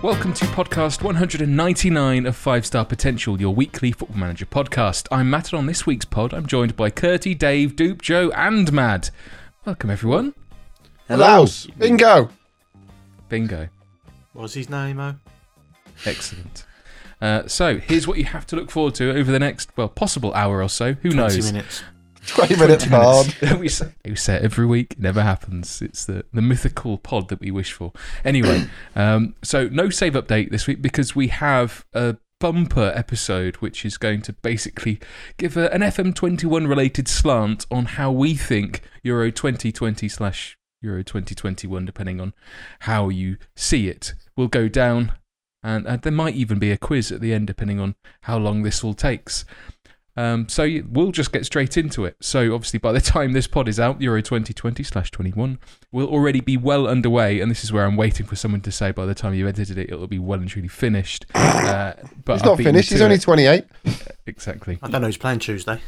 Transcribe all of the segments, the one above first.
Welcome to podcast 199 of 5 Star Potential, your weekly Football Manager podcast. I'm Matt, and on this week's pod, I'm joined by Curty, Dave, Dupe, Joe, and Mad. Welcome, everyone. Hello. Bingo. Bingo. What's his name, oh? Excellent. So, here's what you have to look forward to over the next, possible hour or so. Who knows? 20 minutes. 20 minutes hard. we say it every week. It never happens. It's the mythical pod that we wish for. Anyway, so no save update this week because we have a bumper episode which is going to basically give an FM21 related slant on how we think Euro 2020/Euro 2021, depending on how you see it, will go down. And there might even be a quiz at the end, depending on how long this all takes. So we'll just get straight into it. So obviously by the time this pod is out, Euro 2020/21 will already be well underway, and this is where I'm waiting for someone to say by the time you've edited it, it'll be well and truly finished. But it's not finished, he's only 28. Exactly. I don't know who's playing Tuesday.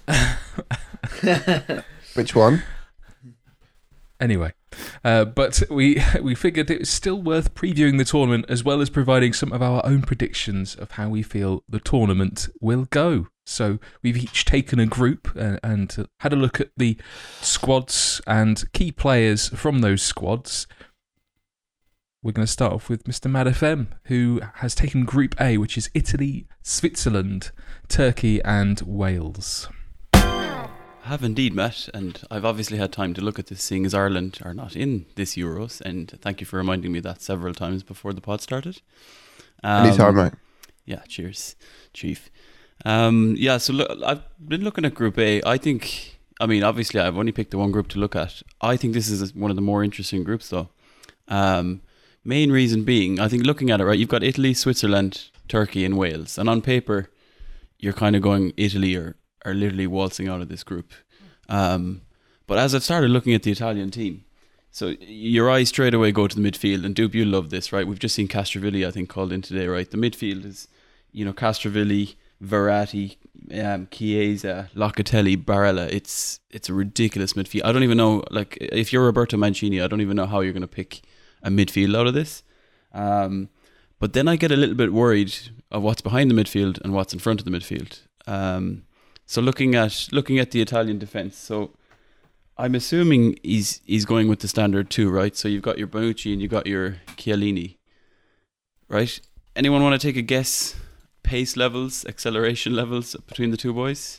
Which one? Anyway, but we figured it was still worth previewing the tournament as well as providing some of our own predictions of how we feel the tournament will go. So we've each taken a group and had a look at the squads and key players from those squads. We're going to start off with Mr. Mad FM, who has taken Group A, which is Italy, Switzerland, Turkey and Wales. I have indeed, Matt, and I've obviously had time to look at this, seeing as Ireland are not in this Euros, and thank you for reminding me that several times before the pod started. Anytime, mate. Yeah, cheers, Chief. So look, I've been looking at Group A. Obviously I've only picked the one group to look at. I think this is one of the more interesting groups, though. Main reason being, I think looking at it, right, you've got Italy, Switzerland, Turkey, and Wales, and on paper, you're kind of going Italy are literally waltzing out of this group. But as I've started looking at the Italian team, so your eyes straight away go to the midfield, and Dupe, you love this, right? We've just seen Castrovilli, I think, called in today, right? The midfield is, Castrovilli, Verratti, Chiesa, Locatelli, Barella. It's a ridiculous midfield. I don't even know, if you're Roberto Mancini, I don't even know how you're going to pick a midfield out of this. But then I get a little bit worried of what's behind the midfield and what's in front of the midfield. So looking at the Italian defence, so I'm assuming he's going with the standard 2, right? So you've got your Bonucci and you've got your Chiellini, right? Anyone want to take a guess? Pace levels, acceleration levels between the two boys?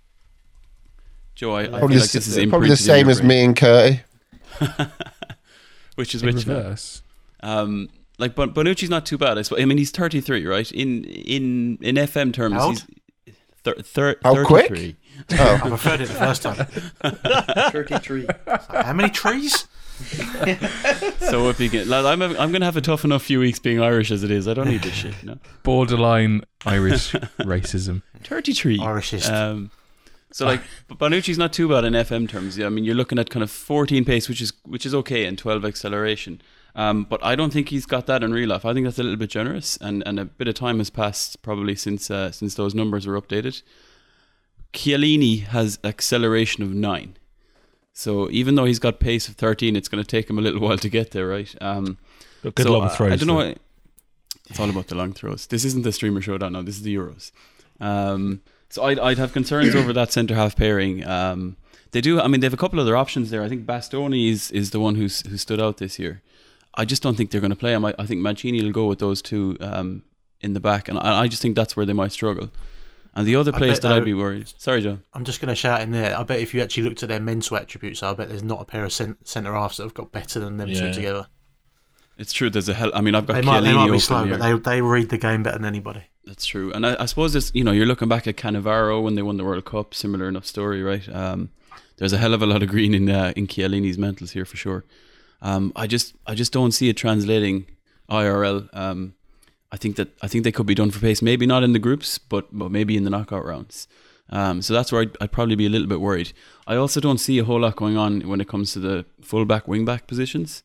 Joe, I feel like this is probably the same as me and Curty. Which is In which reverse. Bonucci's not too bad. He's 33, right? In FM terms, How old? he's 33. How quick? I preferred it the first time. 33. How many trees? So if you get, lad, I'm going to have a tough enough few weeks being Irish as it is. I don't need this shit. No. Borderline Irish racism. 33. Irishist. Bonucci's not too bad in FM terms. Yeah, you're looking at kind of 14 pace, which is okay, and 12 acceleration. But I don't think he's got that in real life. I think that's a little bit generous, and a bit of time has passed probably since those numbers were updated. Chiellini has acceleration of 9. So even though he's got pace of 13, it's going to take him a little while to get there, right? Good long throws. I don't know. It's all about the long throws. This isn't the streamer showdown now. This is the Euros. So I'd have concerns over that centre half pairing. They do. They have a couple other options there. I think Bastoni is the one who stood out this year. I just don't think they're going to play him. I think Mancini will go with those two in the back, and I just think that's where they might struggle. And the other place that I'd be worried... Sorry, Joe. I'm just going to shout in there. I bet if you actually looked at their mental attributes, I bet there's not a pair of centre-halves that have got better than them two together. It's true. There's a hell... I've got they Chiellini might be open slow, here. but they read the game better than anybody. That's true. And I suppose it's, you're looking back at Cannavaro when they won the World Cup. Similar enough story, right? There's a hell of a lot of green in Chiellini's mentals here for sure. I just don't see it translating IRL. I think they could be done for pace. Maybe not in the groups, but maybe in the knockout rounds. So that's where I'd probably be a little bit worried. I also don't see a whole lot going on when it comes to the fullback, wingback positions.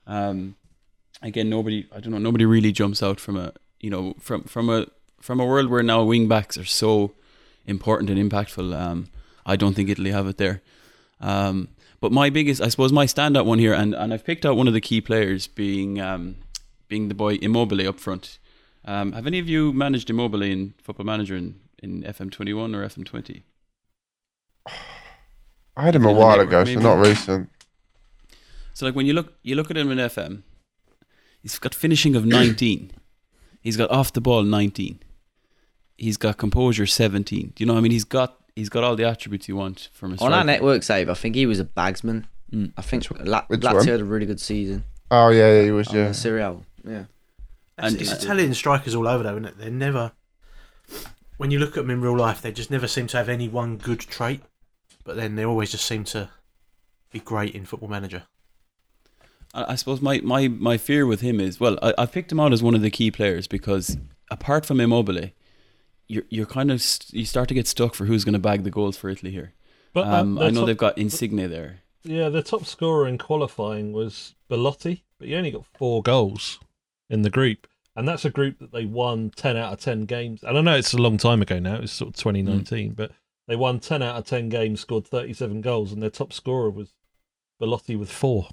Again, nobody really jumps out from a world where now wingbacks are so important and impactful. I don't think Italy have it there. But my biggest, I suppose, my standout one here, and I've picked out one of the key players being being the boy Immobile up front. Have any of you managed Immobile in Football Manager in FM21 or FM20? I had him a while ago, so not recent. So like when you look at him in FM, he's got finishing of 19. He's got off the ball 19. He's got composure 17. Do you know what I mean? He's got all the attributes you want from a striker. On our network save, I think he was a bagsman. I think Lazio had a really good season. Oh yeah, he was. Yeah, Serie A. Yeah. And it's Italian strikers all over, though, isn't it? They're never. When you look at them in real life, they just never seem to have any one good trait, but then they always just seem to be great in Football Manager. I suppose my fear with him is, well, I've picked him out as one of the key players because apart from Immobile, you're kind of you start to get stuck for who's going to bag the goals for Italy here. But I know they've got Insigne there. Yeah, the top scorer in qualifying was Belotti, but he only got 4 goals in the group. And that's a group that they won 10 out of 10 games. And I know it's a long time ago now, it's sort of 2019, but they won 10 out of 10 games, scored 37 goals, and their top scorer was Belotti with 4.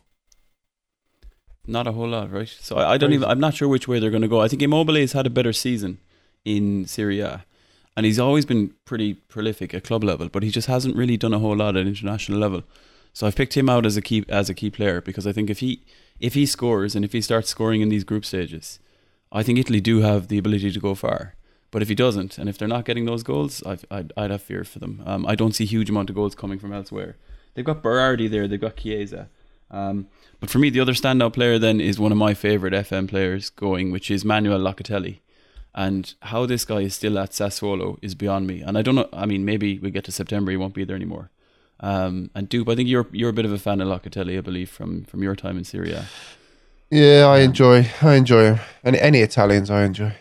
Not a whole lot, right? So I'm not sure which way they're going to go. I think Immobile has had a better season in Serie A, and he's always been pretty prolific at club level, but he just hasn't really done a whole lot at international level. So I've picked him out as a key player because I think if he scores and if he starts scoring in these group stages, I think Italy do have the ability to go far. But if he doesn't, and if they're not getting those goals, I'd have fear for them. I don't see a huge amount of goals coming from elsewhere. They've got Berardi there, they've got Chiesa. But for me, the other standout player then is one of my favourite FM players going, which is Manuel Locatelli. And how this guy is still at Sassuolo is beyond me. And I don't know, I mean, maybe we get to September, he won't be there anymore. And Dupe, I think you're a bit of a fan of Locatelli, I believe, from your time in Serie A. Yeah, I enjoy him. And any Italians I enjoy.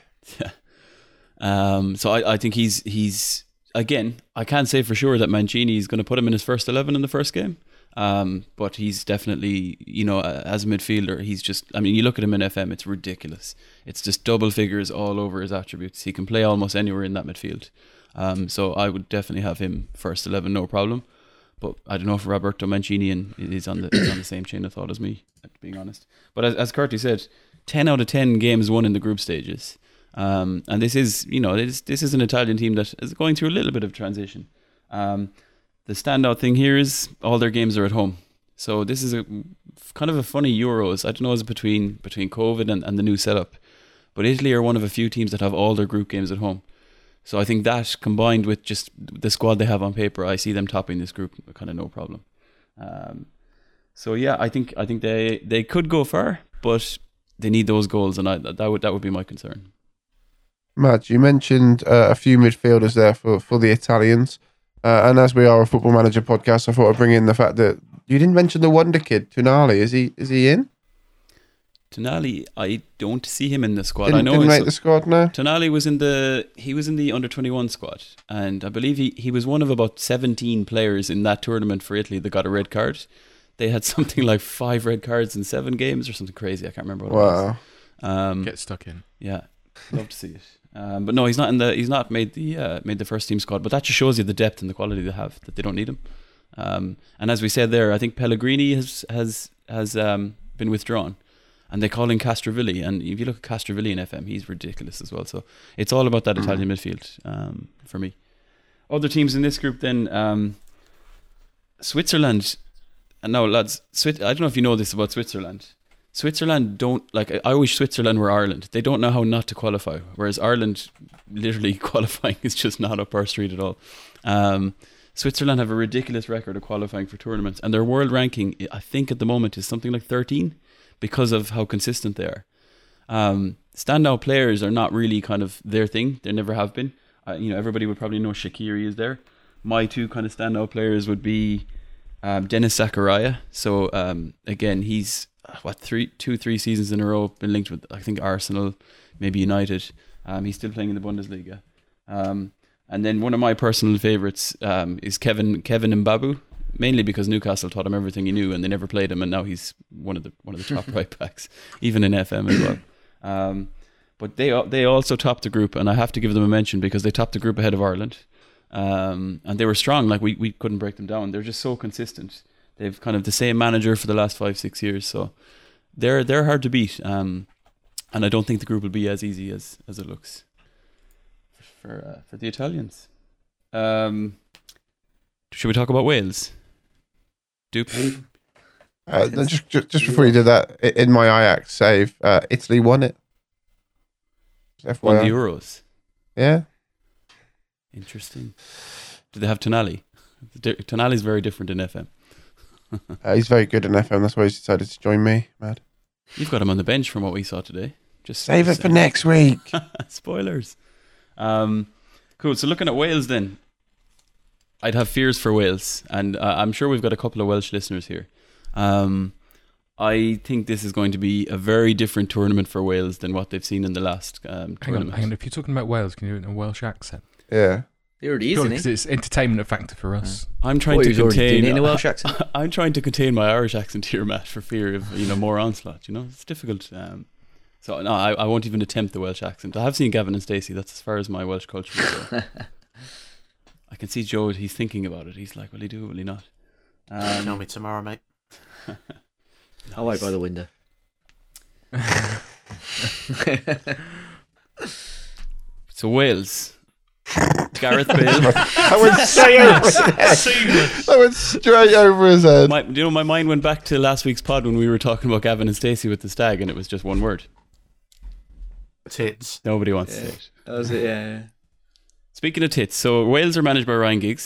Yeah. So I think he's again, I can't say for sure that Mancini is going to put him in his first 11 in the first game. But he's definitely, as a midfielder, he's just, I mean, you look at him in FM, it's ridiculous. It's just double figures all over his attributes. He can play almost anywhere in that midfield. So I would definitely have him first 11, no problem. But I don't know if Roberto Mancini is on the same chain of thought as me, being honest. But as Curtis said, 10 out of 10 games won in the group stages. And this is an Italian team that is going through a little bit of transition. The standout thing here is all their games are at home. So this is a kind of a funny Euros. I don't know, is it between COVID and the new setup. But Italy are one of a few teams that have all their group games at home. So I think that combined with just the squad they have on paper, I see them topping this group kind of no problem. So yeah, I think they could go far, but they need those goals, and that would be my concern. Matt, you mentioned a few midfielders there for the Italians. And as we are a Football Manager podcast, I thought I'd bring in the fact that you didn't mention the wonder kid, Tonali. Is he in? Tonali, I don't see him in the squad. Didn't make the squad now. Tonali was in the under-21 squad, and I believe he was one of about 17 players in that tournament for Italy that got a red card. They had something like 5 red cards in 7 games or something crazy. I can't remember what it was. Get stuck in. Yeah, love to see it. But no, he's not made the first team squad. But that just shows you the depth and the quality they have, that they don't need him. And as we said there, I think Pellegrini has been withdrawn, and they call in Castrovilli. And if you look at Castrovilli in FM, he's ridiculous as well. So it's all about that Italian midfield for me. Other teams in this group then, Switzerland. And now, lads, I don't know if you know this about Switzerland. Switzerland don't, like, I wish Switzerland were Ireland. They don't know how not to qualify, whereas Ireland, literally qualifying is just not up our street at all. Switzerland have a ridiculous record of qualifying for tournaments, and their world ranking, I think at the moment, is something like 13 because of how consistent they are. Standout players are not really kind of their thing. They never have been. Everybody would probably know Shaqiri is there. My 2 kind of standout players would be Denis Zakaria. So again, he's 3 seasons in a row been linked with, I think, Arsenal, maybe United. He's still playing in the Bundesliga. And then one of my personal favourites is Kevin Mbabu, mainly because Newcastle taught him everything he knew and they never played him, and now he's one of the top right backs, even in FM as well. But they also topped the group, and I have to give them a mention because they topped the group ahead of Ireland. And they were strong, like we couldn't break them down. They're just so consistent. They've kind of the same manager for the last 5-6 years, so they're hard to beat. And And I don't think the group will be as easy as it looks for the Italians. Should we talk about Wales? Dupe? Just before you did that, in my Ajax save, Italy won it. Won the Euros. Yeah. Interesting. Do they have Tonali? Tonali's very different in FM. He's very good in FM. That's why he's decided to join me. Mad. You've got him on the bench from what we saw today. Just save it for next week. Spoilers. Cool. So looking at Wales then, I'd have fears for Wales, and I'm sure we've got a couple of Welsh listeners here. I think this is going to be a very different tournament for Wales than what they've seen in the last tournament. Hang on. If you're talking about Wales, can you do it in a Welsh accent? Yeah. He already is, isn't he? Because it's entertainment factor for us. I'm trying to contain in a Welsh accent. I'm trying to contain my Irish accent here, Matt, for fear of more onslaught. It's difficult. So no, I won't even attempt the Welsh accent. I have seen Gavin and Stacey. That's as far as my Welsh culture goes. I can see Joe. He's thinking about it. He's like, will he do it? Will he not? Tell me tomorrow, mate. I'll wait by the window. So Wales. Gareth Bale. That went straight over his head. My mind went back to last week's pod when we were talking about Gavin and Stacey with the stag, and it was just one word. Tits. Nobody wants to say it. That was it, yeah. Speaking of tits, so Wales are managed by Ryan Giggs.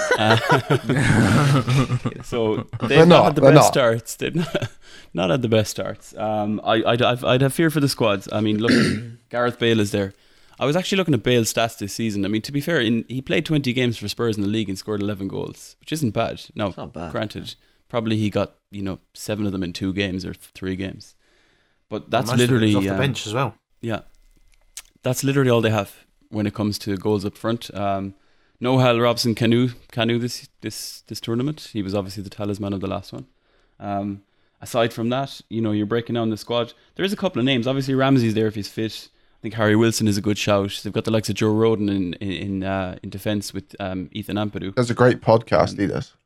So they've not had the best starts. They've not had the best starts. I'd have fear for the squads. I mean, look, Gareth Bale is there. I was actually looking at Bale's stats this season. I mean, to be fair, he played 20 games for Spurs in the league and scored 11 goals, which isn't bad. Now, it's not bad. Granted, probably he got 7 of them in 2 games or 3 games, but that's literally off the bench as well. Yeah, that's literally all they have when it comes to goals up front. Noel Robson Canu this tournament. He was obviously the talisman of the last one. Aside from that, you're breaking down the squad. There is a couple of names. Obviously, Ramsey's there if he's fit. I think Harry Wilson is a good shout. They've got the likes of Joe Rodon in defence with Ethan Ampadu. That's a great podcast, he does.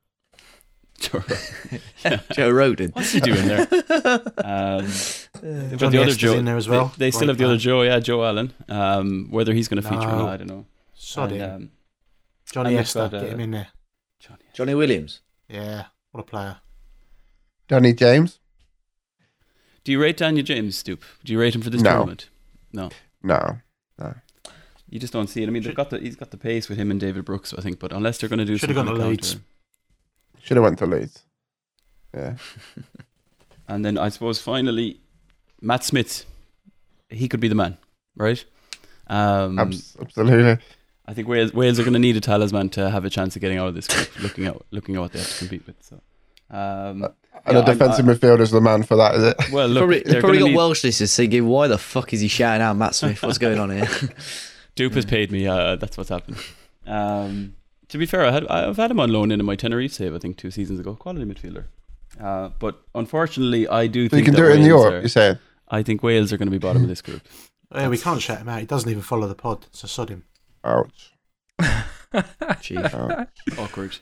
Joe Rodon. What's he doing there? They've got the other Joe in there as well. They still have the other Joe, Joe Allen. Whether he's going to feature or not, I don't know. Sod him. Johnny Esther, get him in there. Johnny Williams. Yeah, what a player. Danny James. Do you rate Daniel James, Stoop? Do you rate him for this tournament? No. You just don't see it. I mean, he's got the pace with him and David Brooks, I think. But unless they're going to do something, should have gone to Leeds. Should have went to Leeds. Yeah. And then I suppose finally, Matt Smith. He could be the man, right? Absolutely. I think Wales are going to need a talisman to have a chance of getting out of this group. looking at what they have to compete with. So. And a defensive midfielder's the man for that, is it? Well, look, they've probably got Welsh listeners thinking, why the fuck is he shouting out Matt Smith? What's going on here? Dupe has paid me. That's what's happened. To be fair, I've had him on loan in my Tenerife save, I think 2 seasons ago. Quality midfielder. But unfortunately, I do think you can do it in Europe, you're saying? I think Wales are going to be bottom of this group. Yeah, we can't shout him out. He doesn't even follow the pod, so sod him. Ouch. Chief. Awkward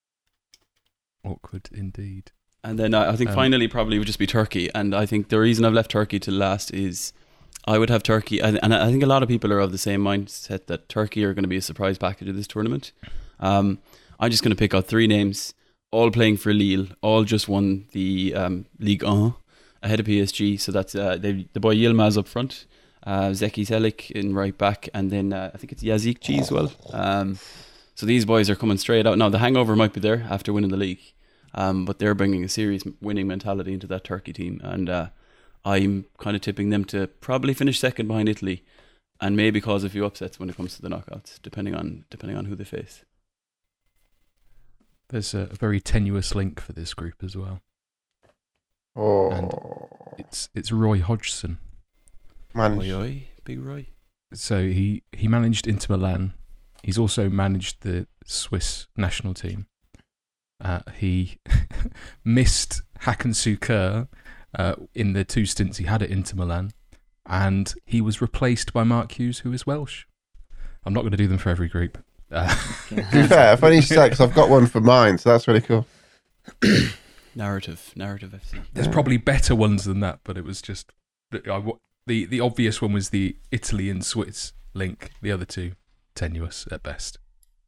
indeed. And then I think finally probably would just be Turkey. And I think the reason I've left Turkey to last is I would have Turkey. And I think a lot of people are of the same mindset that Turkey are going to be a surprise package of this tournament. I'm just going to pick out 3 names, all playing for Lille, all just won the Ligue 1 ahead of PSG. So that's the boy Yilmaz up front, Zeki Zelik in right back, and then I think it's Yazikci as well. So these boys are coming straight out. Now, the hangover might be there after winning the league. But they're bringing a serious winning mentality into that Turkey team, and I'm kind of tipping them to probably finish second behind Italy, and maybe cause a few upsets when it comes to the knockouts, depending on who they face. There's a very tenuous link for this group as well. Oh, and it's Roy Hodgson. Oi, big Roy. So he managed Inter Milan. He's also managed the Swiss national team. He missed Hakan Şükür in the 2 stints he had at Inter Milan, and he was replaced by Mark Hughes, who is Welsh. I'm not going to do them for every group. To be fair, funny because I've got one for mine, so that's really cool. Narrative FC. There's probably better ones than that, but it was just The obvious one was the Italy and Swiss link. The other two, tenuous at best.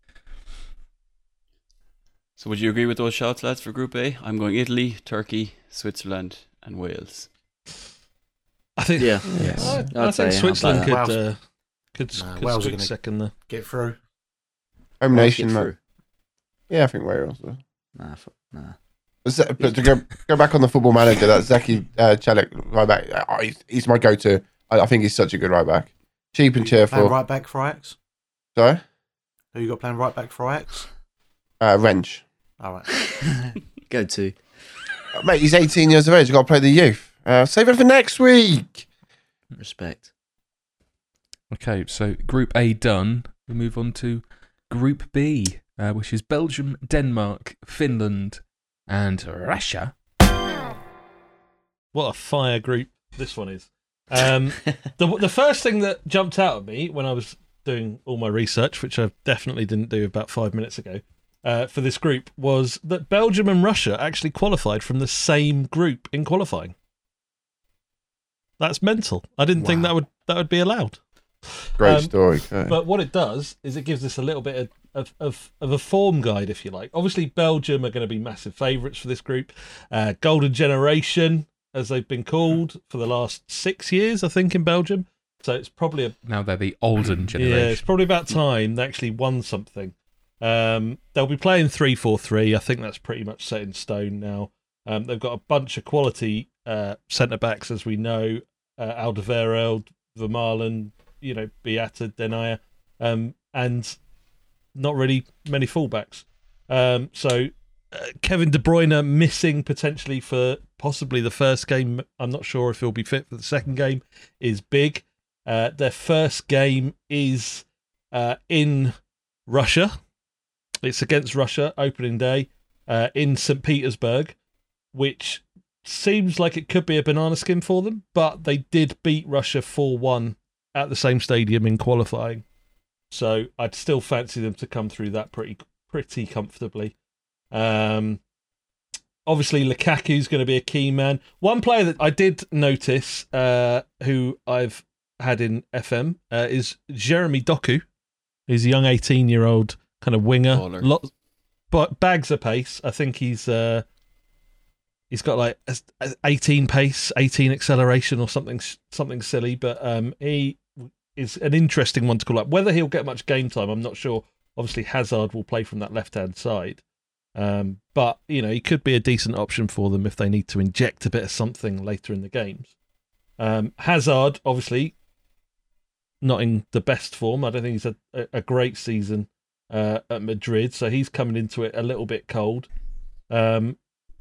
So would you agree with those shouts, lads, for Group A? I'm going Italy, Turkey, Switzerland, and Wales. I think, yes. I think Switzerland could Wales squeak second there. Get through. Home nation, though. Yeah, I think Wales. Nah. But to go back on the Football Manager, that Zeki Celik right back, he's my go-to. I think he's such a good right back. Cheap and cheerful. Playing right back for Ajax? Sorry? Who you got playing right back for Ajax? Wrench. All right. Go to. Mate, he's 18 years of age. You've got to play the youth. Save it for next week. Respect. Okay, so Group A done. We move on to Group B, which is Belgium, Denmark, Finland, and Russia. What a fire group this one is. The first thing that jumped out at me when I was doing all my research, which I definitely didn't do about 5 minutes ago, for this group, was that Belgium and Russia actually qualified from the same group in qualifying. That's mental. I didn't think that would be allowed. Great story. Okay. But what it does is it gives us a little bit of a form guide, if you like. Obviously, Belgium are going to be massive favourites for this group. Golden generation, as they've been called for the last 6 years, I think, in Belgium. So it's probably now they're the olden generation. Yeah, it's probably about time they actually won something. They'll be playing 3-4-3. I think that's pretty much set in stone now. They've got a bunch of quality centre backs, as we know. Alderweireld, Vermaelen, Beata, Denayer, and not really many fullbacks. So Kevin De Bruyne missing potentially for possibly the first game. I'm not sure if he'll be fit for the second game. Is big. Their first game is in Russia. It's against Russia, opening day, in St. Petersburg, which seems like it could be a banana skin for them, but they did beat Russia 4-1 at the same stadium in qualifying. So I'd still fancy them to come through that pretty comfortably. Obviously, Lukaku's going to be a key man. One player that I did notice, who I've had in FM, is Jeremy Doku. He's a young 18-year-old kind of winger. But bags of pace. I think he's got like 18 pace, 18 acceleration, or something silly. But he is an interesting one to call up. Whether he'll get much game time, I'm not sure. Obviously, Hazard will play from that left-hand side. But, he could be a decent option for them if they need to inject a bit of something later in the games. Hazard, obviously, not in the best form. I don't think he's had a great season at Madrid, so he's coming into it a little bit cold. They've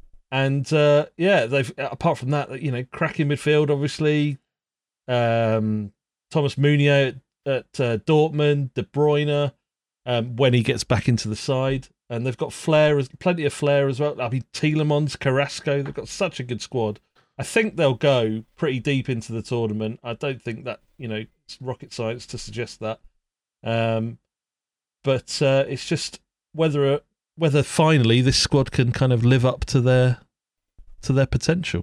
apart from that, cracking midfield, obviously. Thomas Meunier at Dortmund, De Bruyne, when he gets back into the side. And they've got plenty of flair as well. I mean, Tielemans, Carrasco, they've got such a good squad. I think they'll go pretty deep into the tournament. I don't think that, it's rocket science to suggest that. But it's just whether finally this squad can kind of live up to their potential.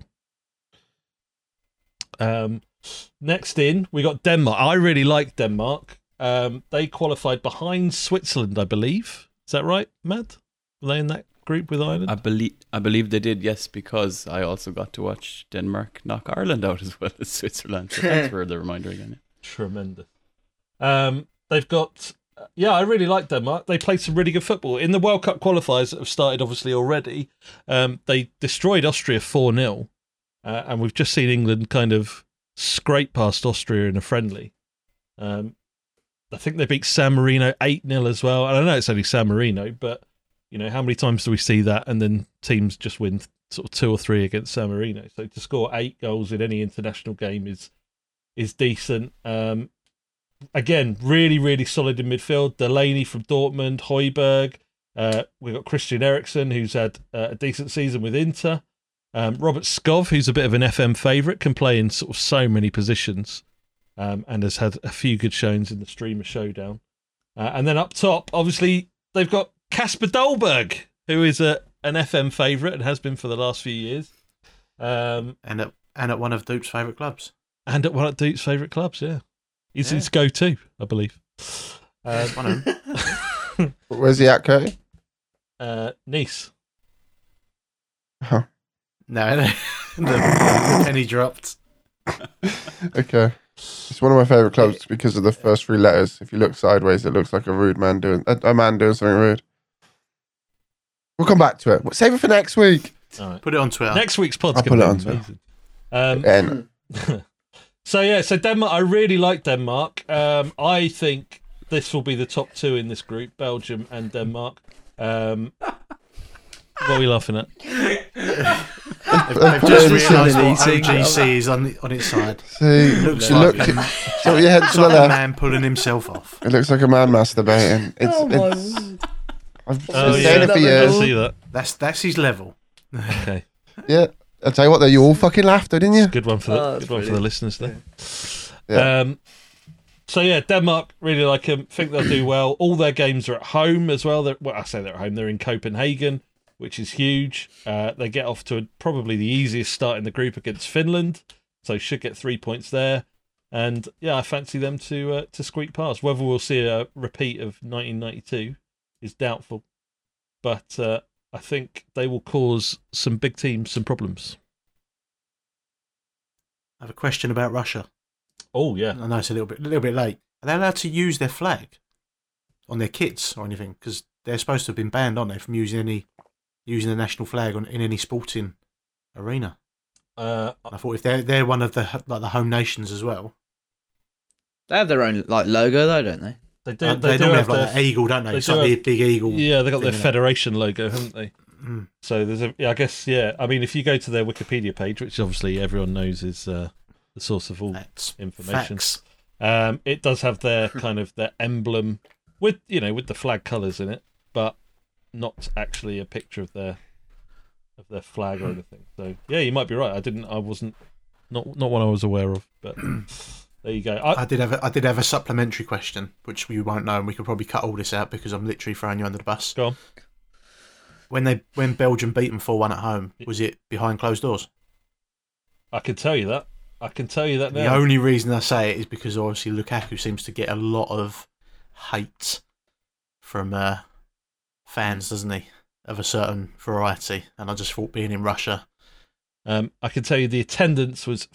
Next in, we got Denmark. I really like Denmark. They qualified behind Switzerland, I believe. Is that right, Matt? Were they in that group with Ireland? I believe they did, yes, because I also got to watch Denmark knock Ireland out as well as Switzerland. So thanks for the reminder again. Tremendous. They've got... I really like Denmark. They played some really good football. In the World Cup qualifiers that have started, obviously, already, they destroyed Austria 4-0. And we've just seen England kind of scrape past Austria in a friendly. I think they beat San Marino 8-0 as well. And I know it's only San Marino, but how many times do we see that and then teams just win sort of 2 or 3 against San Marino? So to score 8 goals in any international game is decent. Again, really, really solid in midfield. Delaney from Dortmund, Højbjerg. We've got Christian Eriksen, who's had a decent season with Inter. Robert Skov, who's a bit of an FM favourite, can play in sort of so many positions. And has had a few good showings in the Streamer Showdown. And then up top, obviously, they've got Kasper Dolberg, who is an FM favourite and has been for the last few years. And at one of Dupe's favourite clubs. And at one of Duke's favourite clubs, yeah. He's his go-to, I believe. Where's he at, Curry? Nice. Oh. No, the penny dropped. Okay. It's one of my favourite clubs because of the first three letters. If you look sideways, it looks like a rude man doing a man doing something rude. We'll come back to it. Save it for next week. All right. Put it on Twitter. Next week's pod's I'll going put to it be on amazing. And So Denmark, I really like Denmark. I think this will be the top two in this group, Belgium and Denmark. What are we laughing at? They've just realised what OGC is on its side. see, Looks you like look, a- so your head's It's to the like a left. man pulling himself off. It looks like a man masturbating. It's I've been saying it for I years. see that. That's his level. Okay, Yeah, I'll tell you what though, you all fucking laughed though, didn't you? good one for the Oh, good one for the listeners there. Yeah. So Denmark, really like them. Think they'll do well. All their games are at home as well. I say they're at home. They're in Copenhagen, which is huge. They get off to probably the easiest start in the group against Finland, so should get 3 points there. And I fancy them to squeak past. Whether we'll see a repeat of 1992 is doubtful, but I think they will cause some big teams some problems. I have a question about Russia. Oh yeah, I know it's a little bit late. Are they allowed to use their flag on their kits or anything? Because they're supposed to have been banned, aren't they, from using the national flag in any sporting arena? I thought if they're one of the home nations as well. They have their own logo though, don't they? they do. They do normally have have their, like the eagle, don't they? they It's do like the have- big eagle. yeah, they got their thing, innit? federation logo, haven't they? Mm. So there's I guess I mean, if you go to their Wikipedia page, which obviously everyone knows is the source of all That's information, facts. it does have their kind of their emblem with with the flag colours in it, but not actually a picture of their flag or anything. So yeah, you might be right. I wasn't not one I was aware of, but there you go. I did have a supplementary question, which we won't know, and we could probably cut all this out because I'm literally throwing you under the bus. Go on. When Belgium beat them 4-1 at home, was it behind closed doors? I can tell you that. I can tell you that The now. only reason I say it is because obviously Lukaku seems to get a lot of hate from fans, doesn't he, of a certain variety? And I just thought being in Russia, I can tell you the attendance was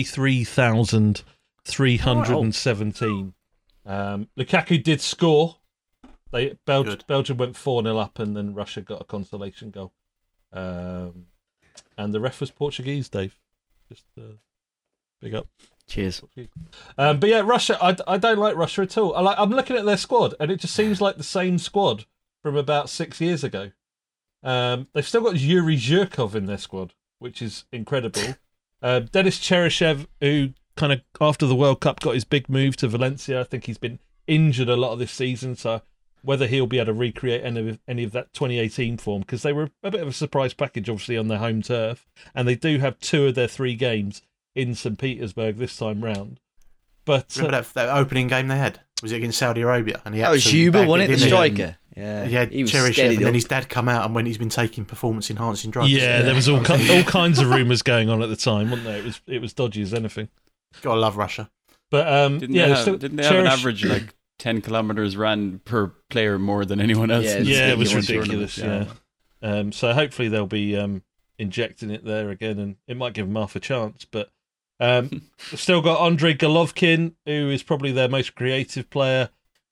53,317. Lukaku did score. Good. Belgium went 4-0 up, and then Russia got a consolation goal. And the ref was Portuguese, Dave. Just big up. Cheers. But yeah, Russia. I don't like Russia at all. I'm looking at their squad, and it just seems like the same squad from about 6 years ago. They've still got Yuri Zhirkov in their squad, which is incredible. Denis Cheryshev, who kind of after the World Cup got his big move to Valencia. I think he's been injured a lot of this season, so whether he'll be able to recreate any of that 2018 form, because they were a bit of a surprise package, obviously, on their home turf, and they do have 2 of their 3 games in St. Petersburg this time round. But remember that opening game they had? Was it against Saudi Arabia? And he That was absolutely Huber, bagged wasn't it? The didn't he? striker. Yeah, He had was Cheryshev, steadied and then up. his dad come out and when he's been taking performance-enhancing drugs. yeah, there was all kinds of rumours going on at the time, wasn't there? It was dodgy as anything. Gotta love Russia. But Didn't they have an average like 10 kilometers ran per player more than anyone else? Yeah, it was ridiculous. ridiculous. Yeah. So hopefully they'll be injecting it there again, and it might give them half a chance. But still got Andrei Golovkin, who is probably their most creative player.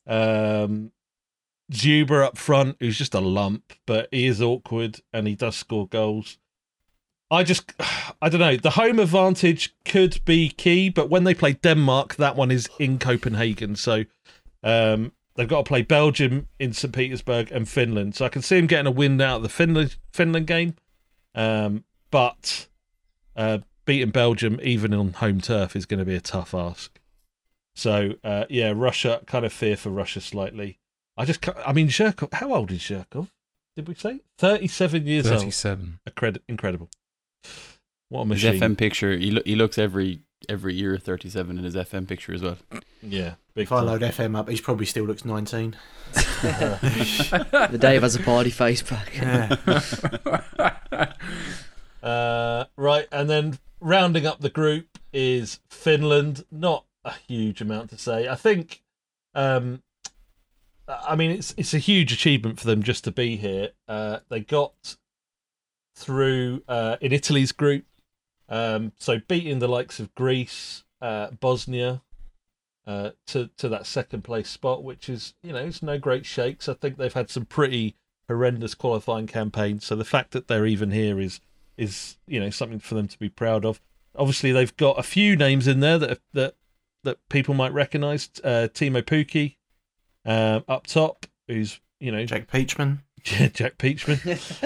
Zuber up front, who's just a lump, but he is awkward and he does score goals. I don't know. The home advantage could be key, but when they play Denmark, that one is in Copenhagen. So they've got to play Belgium in St. Petersburg and Finland. So I can see them getting a win out of the Finland game. But beating Belgium, even on home turf, is going to be a tough ask. So, Russia, kind of fear for Russia slightly. Zhirkov, how old is Zhirkov? Did we say? 37 years 37. old. Incredible. What a His machine. FM picture, he looks every year 37 in his FM picture as well. Yeah. Big If I time. load FM up, he probably still looks 19. The Dave has a party face back. Yeah. Right, and then rounding up the group, is Finland. Not a huge amount to say. I think, it's a huge achievement for them just to be here. They got through in Italy's group, so beating the likes of Greece, Bosnia, to that second place spot, which is, it's no great shakes. I think they've had some pretty horrendous qualifying campaigns, so the fact that they're even here is something for them to be proud of. Obviously, they've got a few names in there that people might recognise. Timo Pukki up top, who's Jack Peachman. Yeah, Jack Peachman.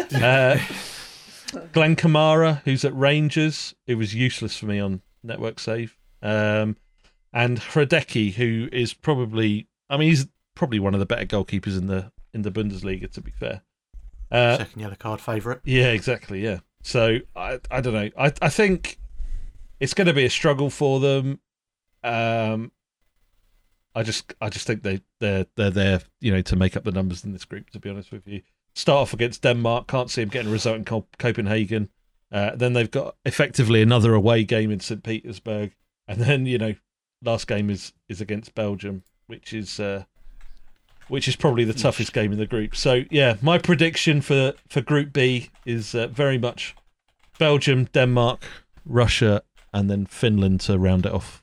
Glenn Kamara, who's at Rangers, who was useless for me on network save. And Hradecki, who is probably, he's probably one of the better goalkeepers in the Bundesliga, to be fair. Second yellow card favourite. Yeah, exactly. Yeah. So I don't know. I think it's going to be a struggle for them. I just think they're there, to make up the numbers in this group. To be honest with you, start off against Denmark. Can't see them getting a result in Copenhagen. Then they've got effectively another away game in St. Petersburg, and then last game is against Belgium, which is probably the toughest game in the group. So yeah, my prediction for Group B is very much Belgium, Denmark, Russia, and then Finland to round it off.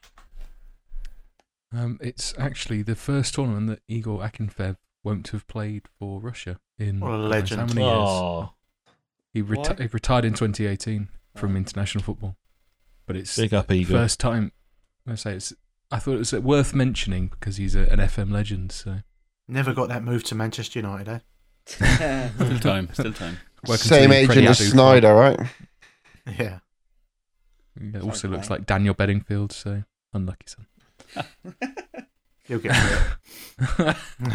It's actually the first tournament that Igor Akinfev won't have played for Russia in what a legend. How many years? He retired in 2018 from international football, but it's big up Igor. First time. I thought it was worth mentioning because he's an FM legend. So never got that move to Manchester United, eh? Still time. Same agent as Snyder, right? Yeah. It also looks like Daniel Bedingfield, so unlucky son. He'll get through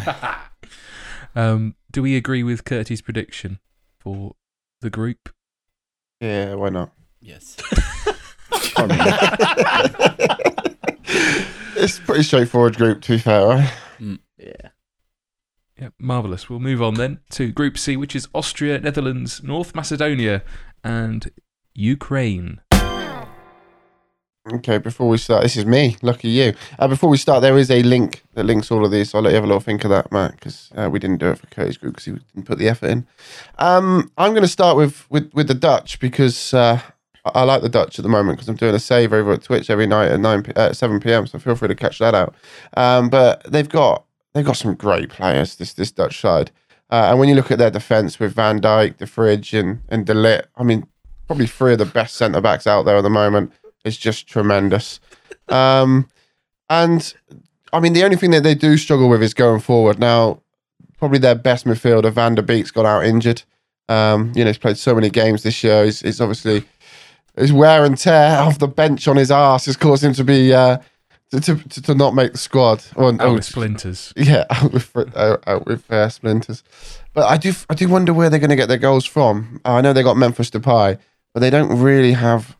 it. Do we agree with Curtis' prediction for the group? Yeah, why not? Yes. It's a pretty straightforward group, to be fair, right? Yeah. Yeah, marvellous. We'll move on then to Group C, which is Austria, Netherlands, North Macedonia, and Ukraine. Okay, before we start, this is me. Lucky you. Before we start, there is a link that links all of these. So I'll let you have a little think of that, Matt, because we didn't do it for Curtis' group because he didn't put the effort in. I'm going to start with the Dutch because I like the Dutch at the moment because I'm doing a save over at Twitch every night at 7 p.m. So feel free to catch that out. But they've got some great players. This Dutch side, and when you look at their defence with Van Dijk, De Vrij, and De Ligt, probably three of the best centre backs out there at the moment. It's just tremendous. And the only thing that they do struggle with is going forward. Now, probably their best midfielder, Van der Beek's got out injured. He's played so many games this year. He's obviously his wear and tear off the bench on his arse has caused him to be to not make the squad. Out with splinters. Yeah, out with splinters. But I do wonder where they're going to get their goals from. I know they got Memphis Depay, but they don't really have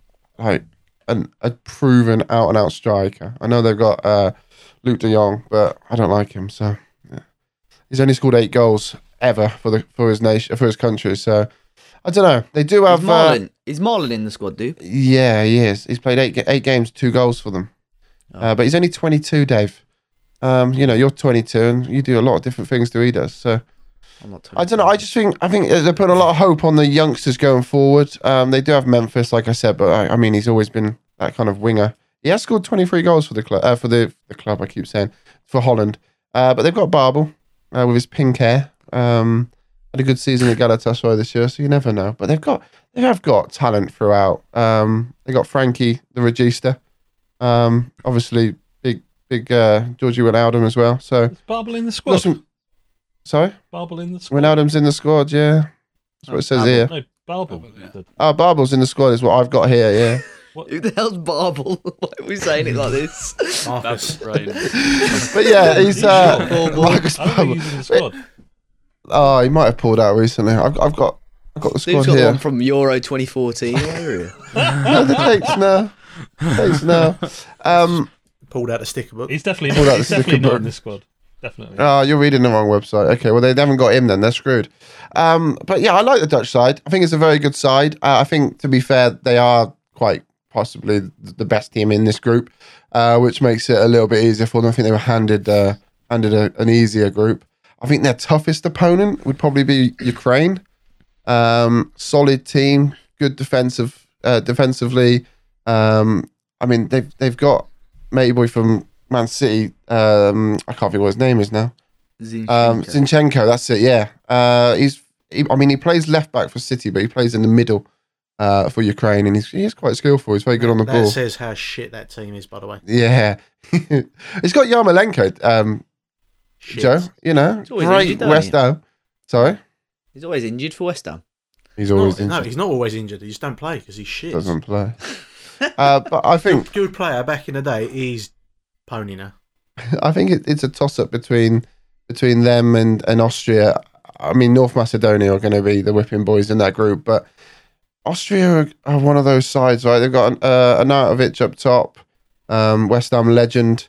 a proven out-and-out striker. I know they've got Luuk de Jong, but I don't like him. So yeah. He's only scored 8 goals ever for his nation, for his country. So I don't know. They do have. Is Marlon in the squad, dude? Yeah, he is. He's played 8 games, 2 goals for them. But he's only 22, Dave. You're 22, and you do a lot of different things to he does. So. I don't know. I think they're putting a lot of hope on the youngsters going forward. They do have Memphis, like I said, but he's always been that kind of winger. He has scored 23 goals for the club. For the club, I keep saying, for Holland. But they've got Babel with his pink hair. Had a good season at Galatasaray this year, so you never know. But they have got talent throughout. They got Frankie the Regista. Obviously, big Georgie Wijnaldum as well. So is Babel in the squad? Sorry? Babel in the squad. Wijnaldum's in the squad, yeah. That's what it says here. No, Babel. Yeah. Oh, Babel's in the squad is what I've got here, yeah. Who the hell's Babel? Why are we saying it like this? Marcus. That's right. But yeah, he's Marcus I don't think he's in the squad. Oh, he might have pulled out recently. I've got the squad Dude's got here. one from Euro 2014. No, the dates now. Pulled out the sticker book. He's definitely Pulled out the not sticker in book. this squad. Definitely. Oh, you're reading the wrong website. Okay, well, they haven't got him then. They're screwed. But yeah, I like the Dutch side. I think it's a very good side. I think, to be fair, they are quite possibly the best team in this group, which makes it a little bit easier for them. I think they were handed an easier group. I think their toughest opponent would probably be Ukraine. Solid team, good defensively. I mean, they've got matey boy from Man City. I can't think what his name is now. Zinchenko. That's it. Yeah. He plays left back for City, but he plays in the middle for Ukraine, and he's quite skillful. He's very good on the ball. That says how shit that team is, by the way. Yeah. It's got Yarmolenko. Joe, great West Ham. Sorry? He's always injured for West Ham. He's always injured. No, he's not always injured. He just don't play because he's shit. Doesn't play. But I think... Good player back in the day. He's pony now. I think it's a toss-up between them and Austria. I mean, North Macedonia are going to be the whipping boys in that group, but Austria are one of those sides, right? They've got Arnautovic up top, West Ham legend,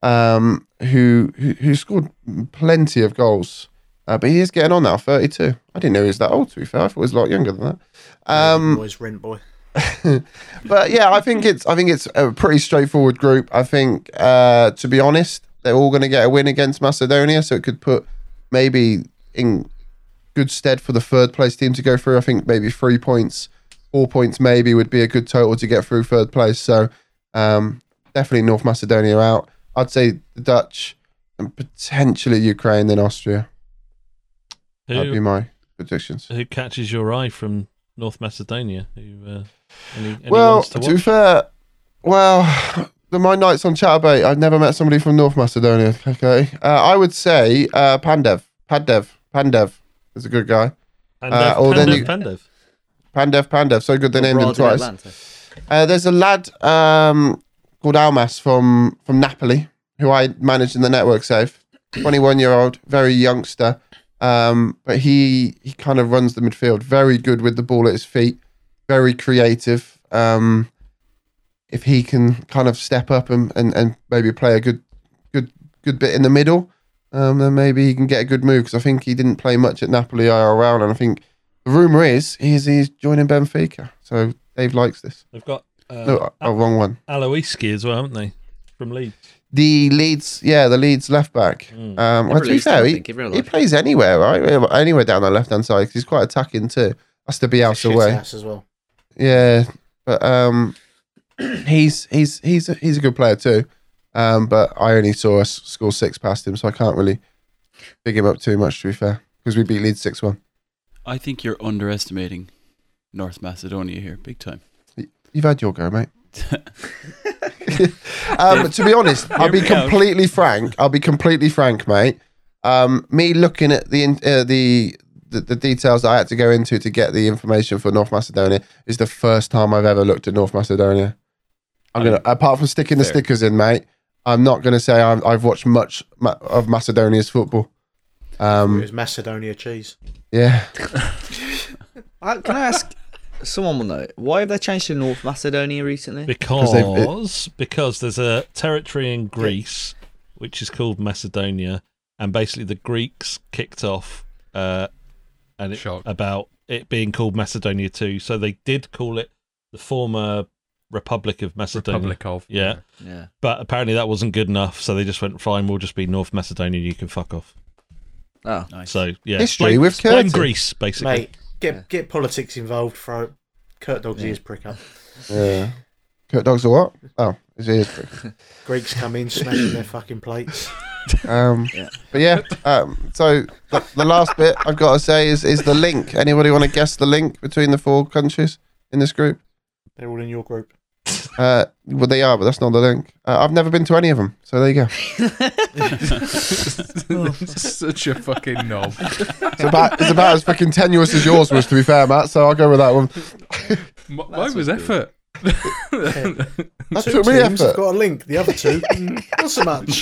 who scored plenty of goals. But he is getting on now, 32. I didn't know he was that old, to be fair. I thought he was a lot younger than that. Boys, rent boy. But yeah, I think it's a pretty straightforward group. I think, to be honest, they're all going to get a win against Macedonia, so it could put maybe in good stead for the third place team to go through. I think maybe 3 points, 4 points maybe would be a good total to get through third place. So definitely North Macedonia out. I'd say the Dutch and potentially Ukraine, then Austria. That'd be my predictions. Who catches your eye from North Macedonia? Any well, to be fair, my nights on Chatterbait, I've never met somebody from North Macedonia. Okay, I would say Pandev is a good guy. Pandev. So good they named him twice. There's a lad called Almas from Napoli who I managed in the network save. 21-year-old, very youngster. But he kind of runs the midfield. Very good with the ball at his feet. Very creative. If he can kind of step up and maybe play a good bit in the middle, then maybe he can get a good move. Because I think he didn't play much at Napoli IRL, and I think the rumor is he's joining Benfica. So Dave likes this. They've got wrong one. Aloiski as well, haven't they? From Leeds. The Leeds left back. To be fair, he plays anywhere, right? Anywhere down the left hand side because he's quite attacking too. That's the Bielsa way as well. Yeah, but he's a good player too. But I only saw us score 6 past him, so I can't really big him up too much. To be fair, because we beat Leeds 6-1. I think you're underestimating North Macedonia here, big time. You've had your go, mate. To be honest, I'll be completely frank, mate. Me looking at the details that I had to go into to get the information for North Macedonia is the first time I've ever looked at North Macedonia. Apart from sticking the stickers in, mate, I'm not gonna say I've watched much of Macedonia's football. It was Macedonia cheese. Yeah. Can I ask? Someone will know. Why have they changed to North Macedonia recently? Because there's a territory in Greece which is called Macedonia, and basically the Greeks kicked off about it being called Macedonia too. So they did call it the former Republic of Macedonia. Yeah. But apparently that wasn't good enough, so they just went, fine, we'll just be North Macedonia, you can fuck off. Oh, nice. So yeah, history with Curtin. Greece basically. Mate, get politics involved. Throw Kurt Dogg's ears prick up. Yeah. Kurt Dogg's a what? Oh, his ears prick. Greeks come in, smashing their fucking plates. But yeah, so the last bit I've got to say is the link. Anybody want to guess the link between the 4 countries in this group? They're all in your group. Well, they are, but that's not the link. I've never been to any of them, so there you go. Such a fucking knob. It's about as fucking tenuous as yours was, to be fair, Matt. So I'll go with that one. Mine was effort. That 2 took me teams have effort. got a link. The other 2, not so much.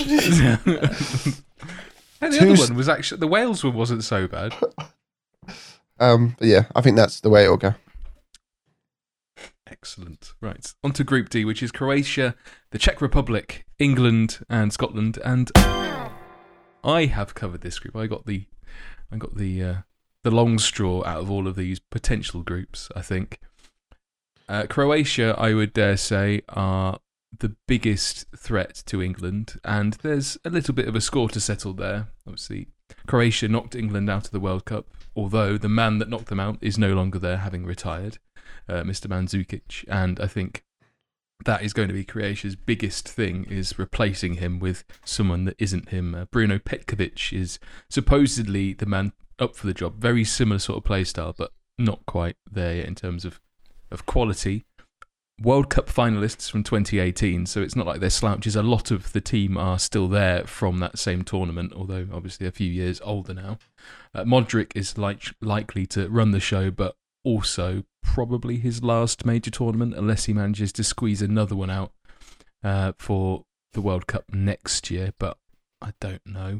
And the other one was actually the Wales one wasn't so bad. But yeah, I think that's the way it'll go. Excellent. Right. On to Group D, which is Croatia, the Czech Republic, England, and Scotland. And I have covered this group. I got the long straw out of all of these potential groups, I think. Croatia, I would dare say, are the biggest threat to England, and there's a little bit of a score to settle there. Obviously, Croatia knocked England out of the World Cup, although the man that knocked them out is no longer there, having retired, Mr. Mandzukic, and I think that is going to be Croatia's biggest thing, is replacing him with someone that isn't him. Bruno Petkovic is supposedly the man up for the job. Very similar sort of play style, but not quite there yet in terms of quality. World Cup finalists from 2018, so it's not like they're slouches. A lot of the team are still there from that same tournament, although obviously a few years older now. Modric is likely to run the show, but also probably his last major tournament, unless he manages to squeeze another one out for the World Cup next year, but I don't know.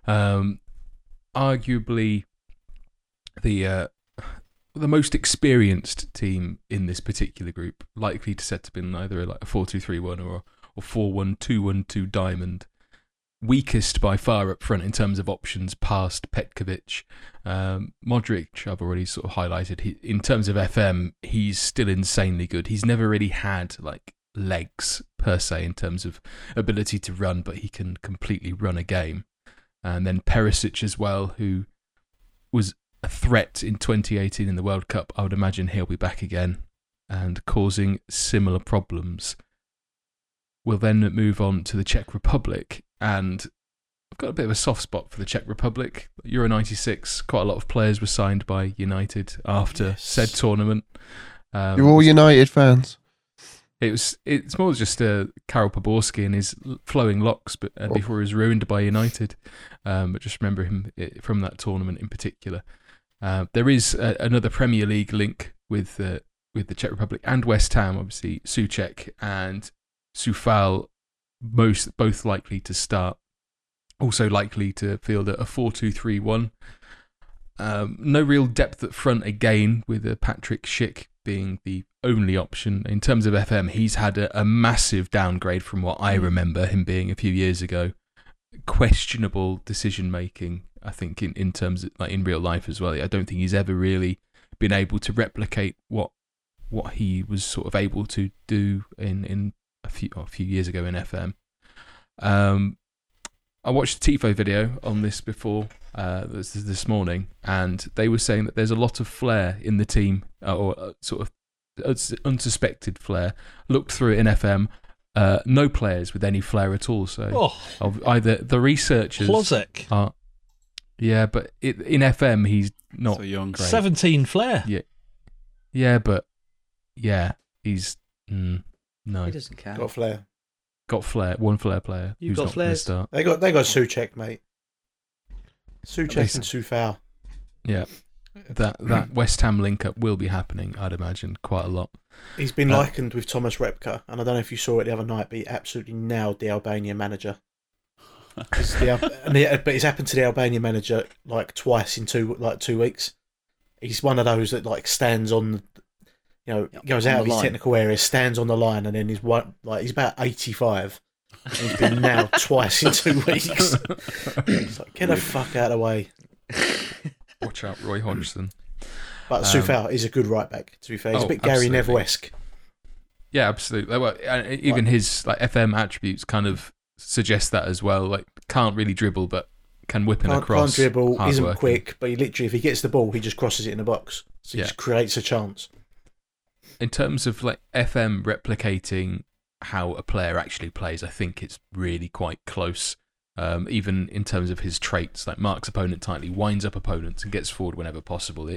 Arguably the most experienced team in this particular group, likely to set up in either like a 4-2-3-1 or 4-1-2-1-2 diamond. Weakest by far up front in terms of options past Petkovic. Modric, I've already sort of highlighted. In terms of FM, he's still insanely good. He's never really had like legs per se in terms of ability to run, but he can completely run a game. And then Perisic as well, who was a threat in 2018 in the World Cup. I would imagine he'll be back again and causing similar problems. We'll then move on to the Czech Republic, and I've got a bit of a soft spot for the Czech Republic. Euro 96, quite a lot of players were signed by United after said tournament. You're all United fans. It's more just Karol Poborski and his flowing locks, but before he was ruined by United. But just remember him from that tournament in particular. There is another Premier League link with the Czech Republic and West Ham. Obviously, Souček and Soufal both likely to start. Also likely to field a 4-2-3-1. No real depth at front again, with Patrick Schick being the only option. In terms of FM, he's had a massive downgrade from what I remember him being a few years ago. Questionable decision making, I think, in terms of like in real life as well. I don't think he's ever really been able to replicate what he was sort of able to do in a few years ago in FM. I watched a Tifo video on this before this morning, and they were saying that there's a lot of flair in the team, or sort of unsuspected flair. Looked through it in FM, no players with any flair at all. So either the researchers Klozek. are, yeah, but in FM he's not So young. great. 17 flair. Yeah, but yeah, he's no. He doesn't count. Got flair. Got flair, one flair player You've who's got not going to flares. start. They got Souček, mate. Souček and Soufal. Yeah, that West Ham link up will be happening, I'd imagine, quite a lot. He's been likened with Thomas Repka, and I don't know if you saw it the other night, but he absolutely nailed the Albanian manager. But it's happened to the Albanian manager like twice in 2 weeks. He's one of those that like stands on, goes out of his technical area, stands on the line, and then he's about 85. And he's been nailed twice in 2 weeks. It's like, get the fuck out of the way. Watch out, Roy Hodgson. But Soufal is a good right back. To be fair, he's a bit Gary Neville-esque. Yeah, absolutely. Well, even his like FM attributes kind of suggest that as well. Like, can't really dribble, but can whip him across. Can't dribble, isn't quick, but he literally, if he gets the ball, he just crosses it in the box. So he just creates a chance. In terms of like FM replicating how a player actually plays, I think it's really quite close. Even in terms of his traits, like marks opponent tightly, winds up opponents, and gets forward whenever possible.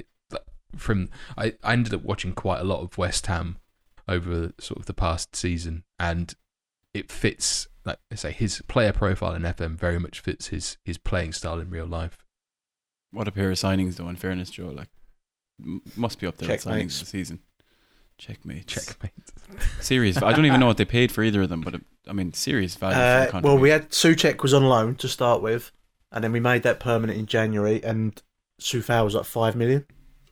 I ended up watching quite a lot of West Ham over sort of the past season, and it fits, like I say, his player profile in FM very much fits his playing style in real life. What a pair of signings, though. In fairness, Joe, like must be up there with signings this season. Checkmate. Serious. I don't even know what they paid for either of them, but serious value. Well, we had Souček was on loan to start with, and then we made that permanent in January, and Soufal was like 5 million.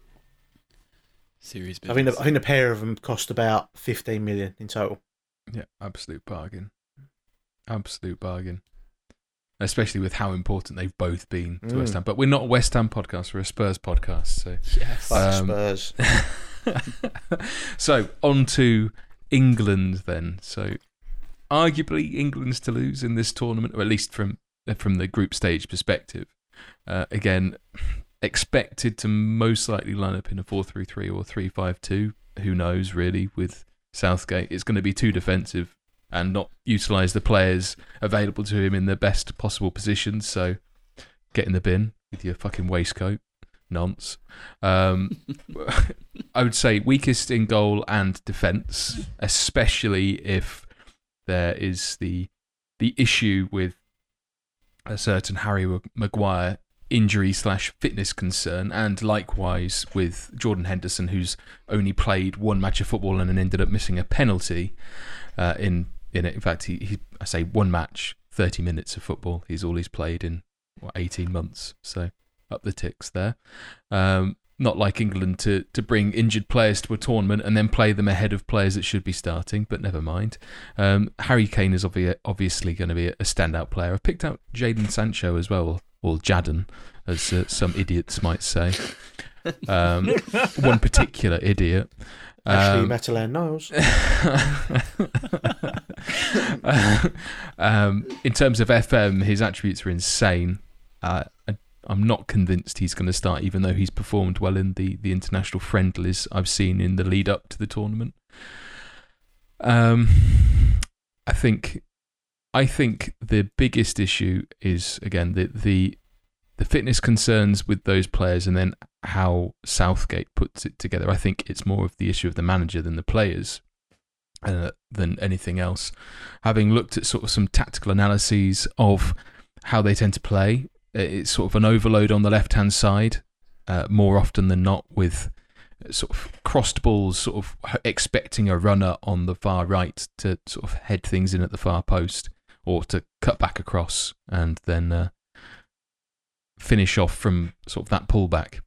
Serious I business. think the pair of them cost about 15 million in total. Yeah, absolute bargain. Absolute bargain. Especially with how important they've both been to West Ham. But we're not a West Ham podcast, we're a Spurs podcast. So Spurs. So on to England then. So arguably England's to lose in this tournament, or at least from the group stage perspective. Again, expected to most likely line up in a 4-3-3 or 3-5-2. Who knows, really, with Southgate. It's going to be too defensive and not utilise the players available to him in the best possible positions. So get in the bin with your fucking waistcoat. Nonce. I would say weakest in goal and defence, especially if there is the issue with a certain Harry Maguire injury/fitness concern, and likewise with Jordan Henderson, who's only played one match of football and then ended up missing a penalty in it. In fact, I say one match, 30 minutes of football. He's played in 18 months. So up the ticks there. Not like England to bring injured players to a tournament and then play them ahead of players that should be starting, but never mind. Harry Kane is obviously going to be a standout player. I've picked out Jadon Sancho as well, or Jadon, as some idiots might say. One particular idiot. Ashley Matalan-Niles. In terms of FM, his attributes are insane. I'm not convinced he's going to start, even though he's performed well in the international friendlies I've seen in the lead up to the tournament. I think the biggest issue is, again, the fitness concerns with those players, and then how Southgate puts it together. I think it's more of the issue of the manager than the players, than anything else. Having looked at sort of some tactical analyses of how they tend to play, it's sort of an overload on the left-hand side, more often than not, with sort of crossed balls, sort of expecting a runner on the far right to sort of head things in at the far post, or to cut back across and then finish off from sort of that pullback.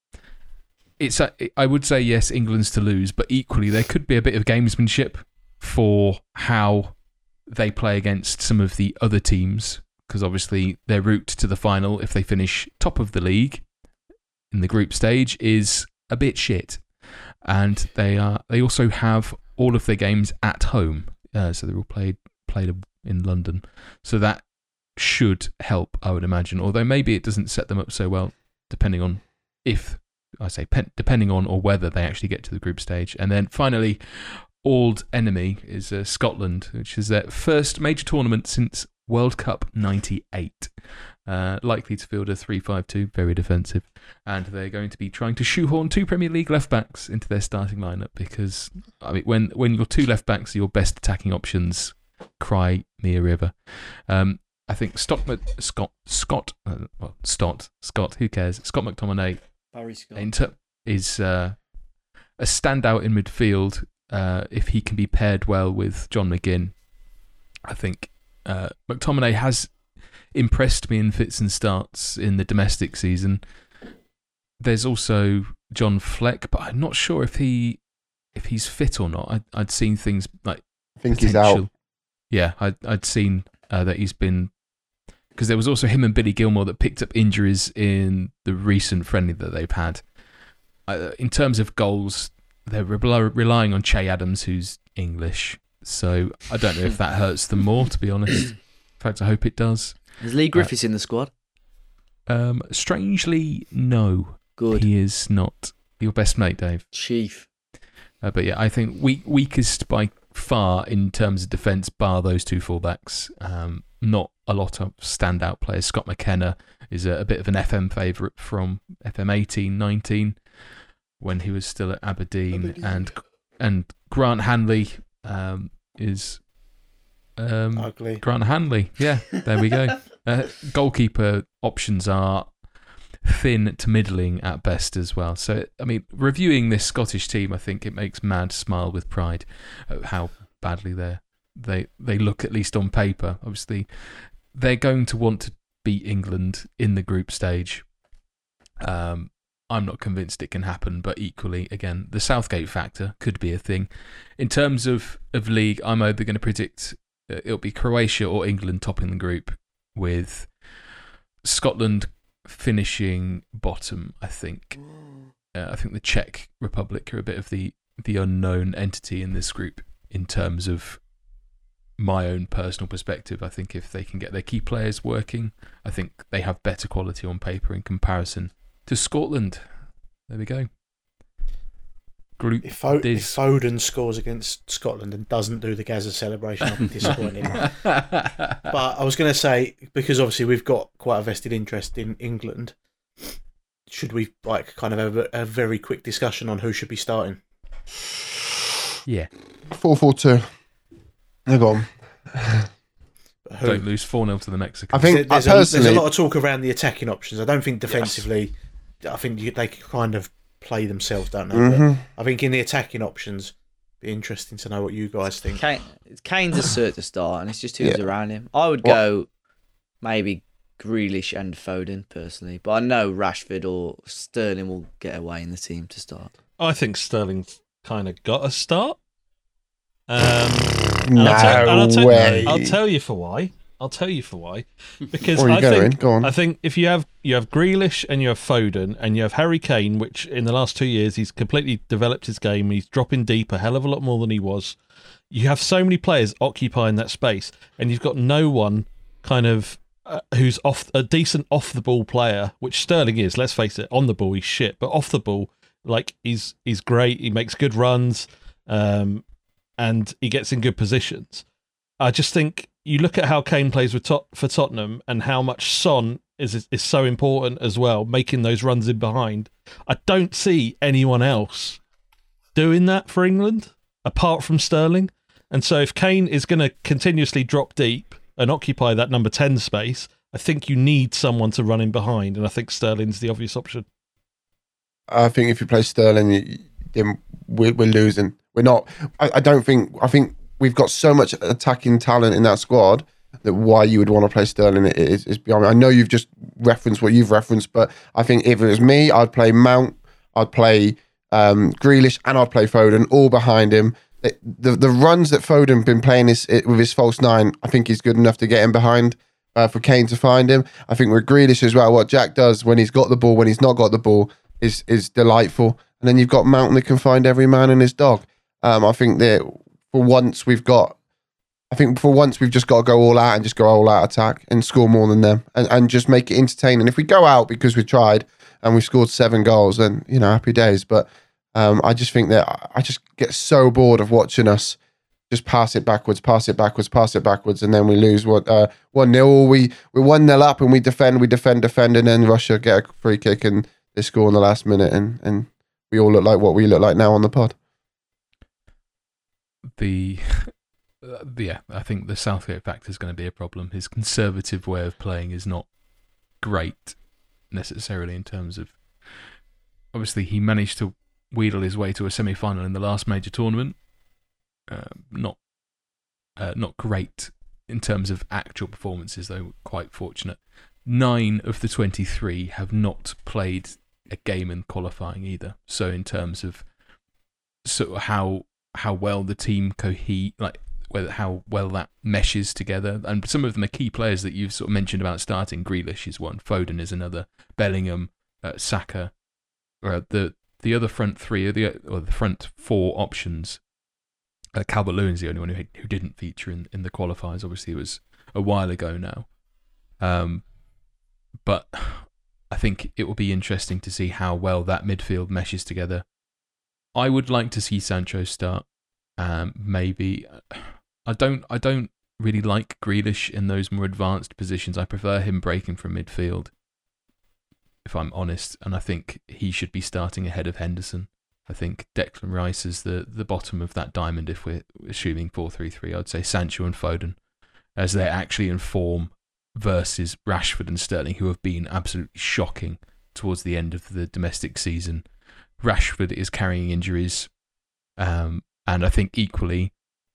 I would say, yes, England's to lose, but equally there could be a bit of gamesmanship for how they play against some of the other teams, because obviously their route to the final, if they finish top of the league in the group stage, is a bit shit. And they also have all of their games at home, so they're all played in London. So that should help, I would imagine. Although maybe it doesn't set them up so well, depending on or whether they actually get to the group stage. And then finally, old enemy is Scotland, which is their first major tournament since World Cup 98. Likely to field a 3-5-2, very defensive. And they're going to be trying to shoehorn 2 Premier League left-backs into their starting lineup, because when your 2 left-backs are your best attacking options, cry me a river. I think Scott, who cares? Scott McTominay Barry Scott is a standout in midfield if he can be paired well with John McGinn. I think McTominay has impressed me in fits and starts in the domestic season. There's also John Fleck, but I'm not sure if he's fit or not. I'd seen things like I think he's out. Yeah, I'd seen that he's been, because there was also him and Billy Gilmore that picked up injuries in the recent friendly that they've had. In terms of goals, they're relying on Che Adams, who's English. So I don't know if that hurts them more, to be honest. In fact, I hope it does. Is Lee Griffiths in the squad? Strangely, no. Good. He is not. Your best mate, Dave. Chief. But yeah, I think weakest by far in terms of defence, bar those 2 fullbacks. Not a lot of standout players. Scott McKenna is a bit of an FM favourite from FM 18-19 when he was still at Aberdeen. And Grant Hanley is ugly. Grant Hanley, yeah, there we go. Goalkeeper options are thin to middling at best as well. So, I mean, reviewing this Scottish team, I think it makes Mad smile with pride at how badly they look, at least on paper. Obviously, they're going to want to beat England in the group stage. I'm not convinced it can happen, but equally, again, the Southgate factor could be a thing. In terms of league, I'm either going to predict it'll be Croatia or England topping the group, with Scotland finishing bottom, I think. I think the Czech Republic are a bit of the unknown entity in this group in terms of my own personal perspective. I think if they can get their key players working, I think they have better quality on paper in comparison to Scotland. There we go. Group If Foden scores against Scotland and doesn't do the Gaza celebration, I'll be disappointed. But I was going to say, because obviously we've got quite a vested interest in England, should we kind of have a very quick discussion on who should be starting? Yeah. 4-4-2. They're gone. Don't lose 4-0 to the Mexicans. I think there's a lot of talk around the attacking options. I don't think defensively, I think they kind of play themselves, don't they? Mm-hmm. But I think in the attacking options, it'd be interesting to know what you guys think. Kane's a cert to start, and it's just who's around him. I would go maybe Grealish and Foden personally, but I know Rashford or Sterling will get away in the team to start. I think Sterling's kind of got a start. No way. I'll tell you for why. Because Go on. I think if you have Grealish and you have Foden and you have Harry Kane, which in the last 2 years he's completely developed his game. He's dropping deep a hell of a lot more than he was. You have so many players occupying that space, and you've got no one kind of who's a decent off the ball player, which Sterling is. Let's face it, on the ball he's shit, but off the ball, like he's great. He makes good runs, and he gets in good positions. I just think you look at how Kane plays for Tottenham and how much Son is so important as well, making those runs in behind. I don't see anyone else doing that for England apart from Sterling. And so if Kane is going to continuously drop deep and occupy that number 10 space, I think you need someone to run in behind, and I think Sterling's the obvious option. I think if you play Sterling, then we're losing. We're not. I think we've got so much attacking talent in that squad that why you would want to play Sterling is beyond me. I know you've just referenced what you've referenced, but I think if it was me, I'd play Mount, I'd play Grealish, and I'd play Foden all behind him. The runs that Foden been playing with his false nine, I think he's good enough to get him behind for Kane to find him. I think with Grealish as well, what Jack does when he's got the ball, when he's not got the ball, is delightful. And then you've got Mount that can find every man and his dog. I think that for once we've just got to go all out and just go all out attack and score more than them and just make it entertaining. If we go out because we tried and we scored 7 goals, then happy days. But I just think that I just get so bored of watching us just pass it backwards, and then we lose 1-0. We're 1-0 up and we defend, and then Russia get a free kick and they score in the last minute, and we all look like what we look like now on the pod. I think the Southgate factor is going to be a problem. His conservative way of playing is not great necessarily in terms of, obviously he managed to wheedle his way to a semi-final in the last major tournament. Not great in terms of actual performances, though quite fortunate. 9 of the 23 have not played a game in qualifying either. So in terms of sort of how well the team how well that meshes together, and some of them are key players that you've sort of mentioned about starting. Grealish is one, Foden is another, Bellingham, Saka, the other front three or the front 4 options. Calvert-Lewin's the only one who didn't feature in the qualifiers. Obviously, it was a while ago now. But I think it will be interesting to see how well that midfield meshes together. I would like to see Sancho start. Maybe I don't really like Grealish in those more advanced positions. I prefer him breaking from midfield, if I'm honest, and I think he should be starting ahead of Henderson. I think Declan Rice is the bottom of that diamond if we're assuming 4-3-3. I'd say Sancho and Foden, as they're actually in form, versus Rashford and Sterling, who have been absolutely shocking towards the end of the domestic season. Rashford is carrying injuries, and I think equally,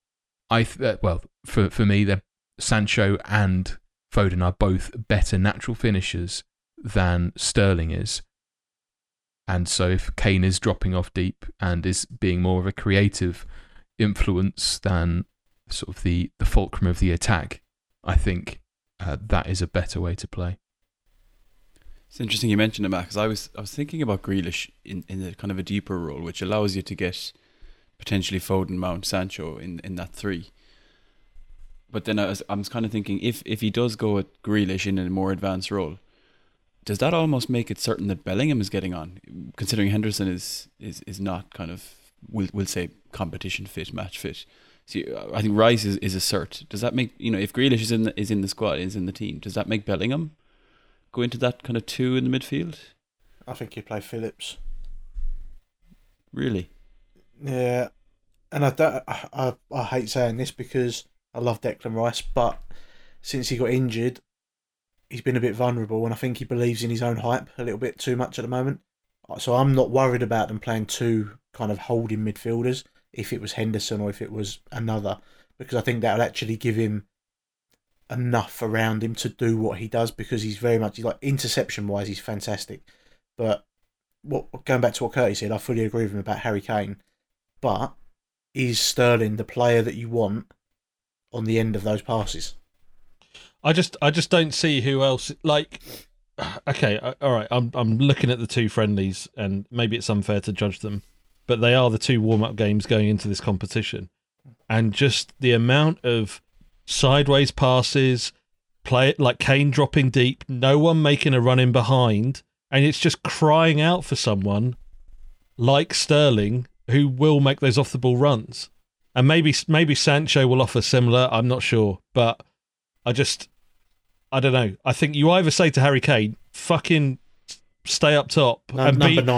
for me, Sancho and Foden are both better natural finishers than Sterling is. And so if Kane is dropping off deep and is being more of a creative influence than sort of the fulcrum of the attack, I think that is a better way to play. It's interesting you mentioned it, Matt, because I was thinking about Grealish in a kind of a deeper role, which allows you to get potentially Foden, Mount, Sancho in that three. But then I was kind of thinking, if he does go with Grealish in a more advanced role, does that almost make it certain that Bellingham is getting on, considering Henderson is not kind of, we'll say, competition fit, match fit. So I think Rice is a cert. Does that make, if Grealish is in the squad, is in the team, does that make Bellingham go into that kind of two in the midfield? I think you play Phillips. Really? Yeah, and I hate saying this because I love Declan Rice, but since he got injured, he's been a bit vulnerable, and I think he believes in his own hype a little bit too much at the moment. So I'm not worried about them playing two kind of holding midfielders if it was Henderson or if it was another, because I think that'll actually give him enough around him to do what he does, because he's very much, like, interception-wise, he's fantastic. But going back to what Curtis said, I fully agree with him about Harry Kane, but is Sterling the player that you want on the end of those passes? I just don't see who else. Like, okay, all right. I'm looking at the two friendlies, and maybe it's unfair to judge them, but they are the two warm-up games going into this competition, and just the amount of sideways passes, like Kane dropping deep, no one making a run in behind, and it's just crying out for someone like Sterling who will make those off-the-ball runs. And maybe Sancho will offer similar, I'm not sure. But I don't know. I think you either say to Harry Kane, fucking stay up top and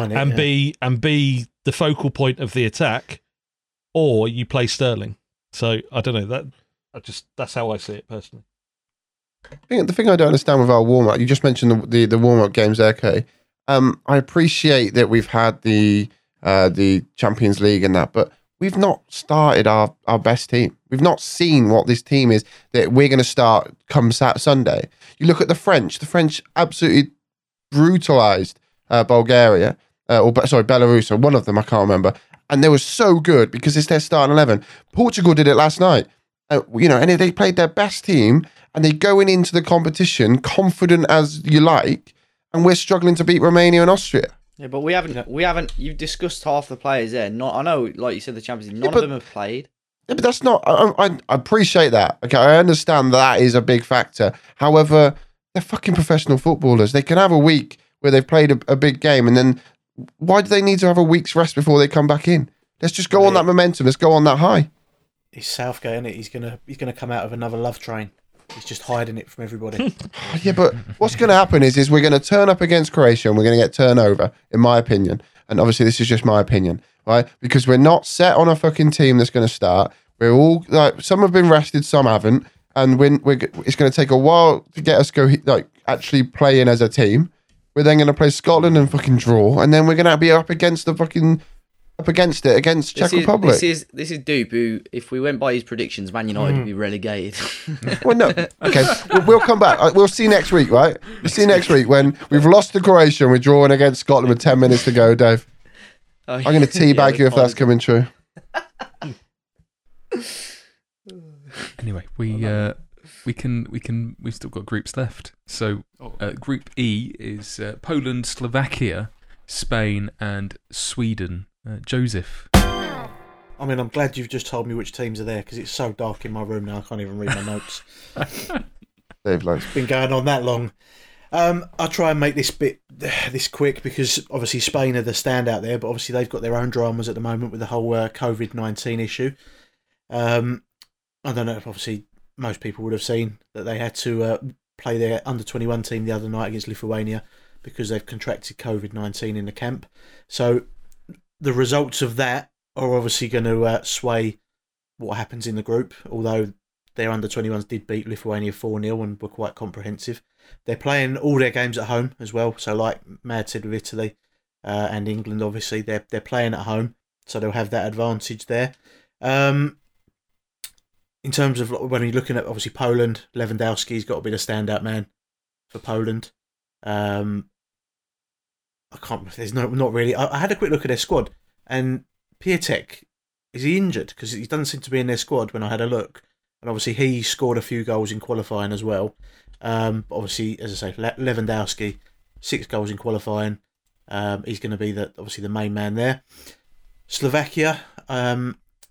be the focal point of the attack, or you play Sterling. So I don't know. That's how I see it personally. The thing I don't understand with our warm-up, you just mentioned the warm-up games there, Kay. I appreciate that we've had the Champions League and that, but we've not started our best team. We've not seen what this team is that we're going to start come Sunday. You look at the French. The French absolutely brutalised Bulgaria, Belarus, or one of them, I can't remember. And they were so good because it's their starting 11. Portugal did it last night. And they played their best team, and they're going into the competition confident as you like, and we're struggling to beat Romania and Austria. Yeah, but we haven't. You've discussed half the players there. I know, like you said, the Champions League. None of them have played. Yeah, but that's not. I appreciate that. Okay, I understand that is a big factor. However, they're fucking professional footballers. They can have a week where they've played a big game, and then why do they need to have a week's rest before they come back in? Let's just go on that momentum. Let's go on that high. He's Southgate, isn't it? He's gonna come out of another love train. He's just hiding it from everybody. Yeah, but what's going to happen is we're going to turn up against Croatia and we're going to get turnover, in my opinion. And obviously, this is just my opinion, right? Because we're not set on a fucking team that's going to start. We're all like, some have been rested, some haven't, and it's going to take a while to get us actually playing as a team. We're then going to play Scotland and fucking draw, and then we're going to be up against Czech Republic. This is Dupe, who, if we went by his predictions, Man United would be relegated. Well, no. Okay, we'll come back. We'll see next week, right? We'll see next week when we've lost to Croatia and we're drawing against Scotland with 10 minutes to go, Dave. I'm going to teabag you if that's coming true. Anyway, we've still got groups left. So Group E is Poland, Slovakia, Spain, and Sweden. Joseph. I mean, I'm glad you've just told me which teams are there, because it's so dark in my room now I can't even read my notes. It's been going on that long. I'll try and make this quick, because obviously Spain are the standout there, but obviously they've got their own dramas at the moment with the whole COVID-19 issue. I don't know if obviously most people would have seen that they had to play their under-21 team the other night against Lithuania because they've contracted COVID-19 in the camp. So the results of that are obviously going to sway what happens in the group, although their under-21s did beat Lithuania 4-0 and were quite comprehensive. They're playing all their games at home as well, so like Mad said with Italy and England, obviously, they're playing at home, so they'll have that advantage there. In terms of when you're looking at, obviously, Poland, Lewandowski's got to be the standout man for Poland. There's not really. I had a quick look at their squad, and Piatek, is he injured? Because he doesn't seem to be in their squad when I had a look. And obviously he scored a few goals in qualifying as well. But obviously, as I say, Lewandowski 6 goals in qualifying. He's going to be obviously the main man there. Slovakia, they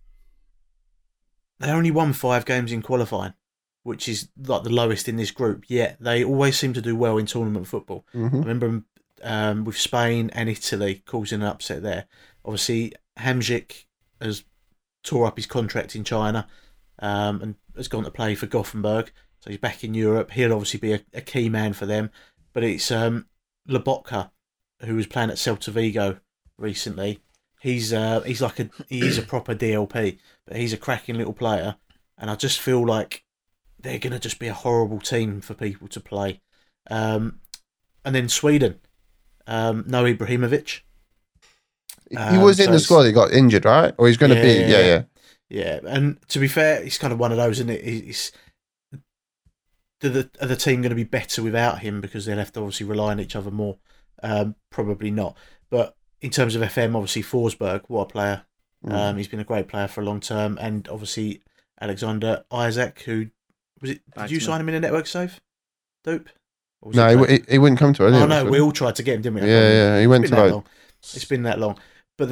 only won 5 games in qualifying, which is like the lowest in this group. Yet they always seem to do well in tournament football. Mm-hmm. I remember with Spain and Italy causing an upset there. Obviously, Hamsik has tore up his contract in China and has gone to play for Gothenburg. So he's back in Europe. He'll obviously be a key man for them. But it's Lobotka, who was playing at Celta Vigo recently. He's a proper DLP, but he's a cracking little player. And I just feel like they're going to just be a horrible team for people to play. And then Sweden, no Ibrahimovic. He was in the squad. He got injured, right? Or he's going to be. Yeah. And to be fair, he's kind of one of those, isn't it? Are the team going to be better without him because they'll have to obviously rely on each other more? Probably not. But in terms of FM, obviously Forsberg, what a player. He's been a great player for a long term. And obviously Alexander Isaac, who was it? Did you sign him in a network save? Dope. No, he wouldn't come to it. Oh no, we all tried to get him, didn't we? Yeah. He went to It's been that long. But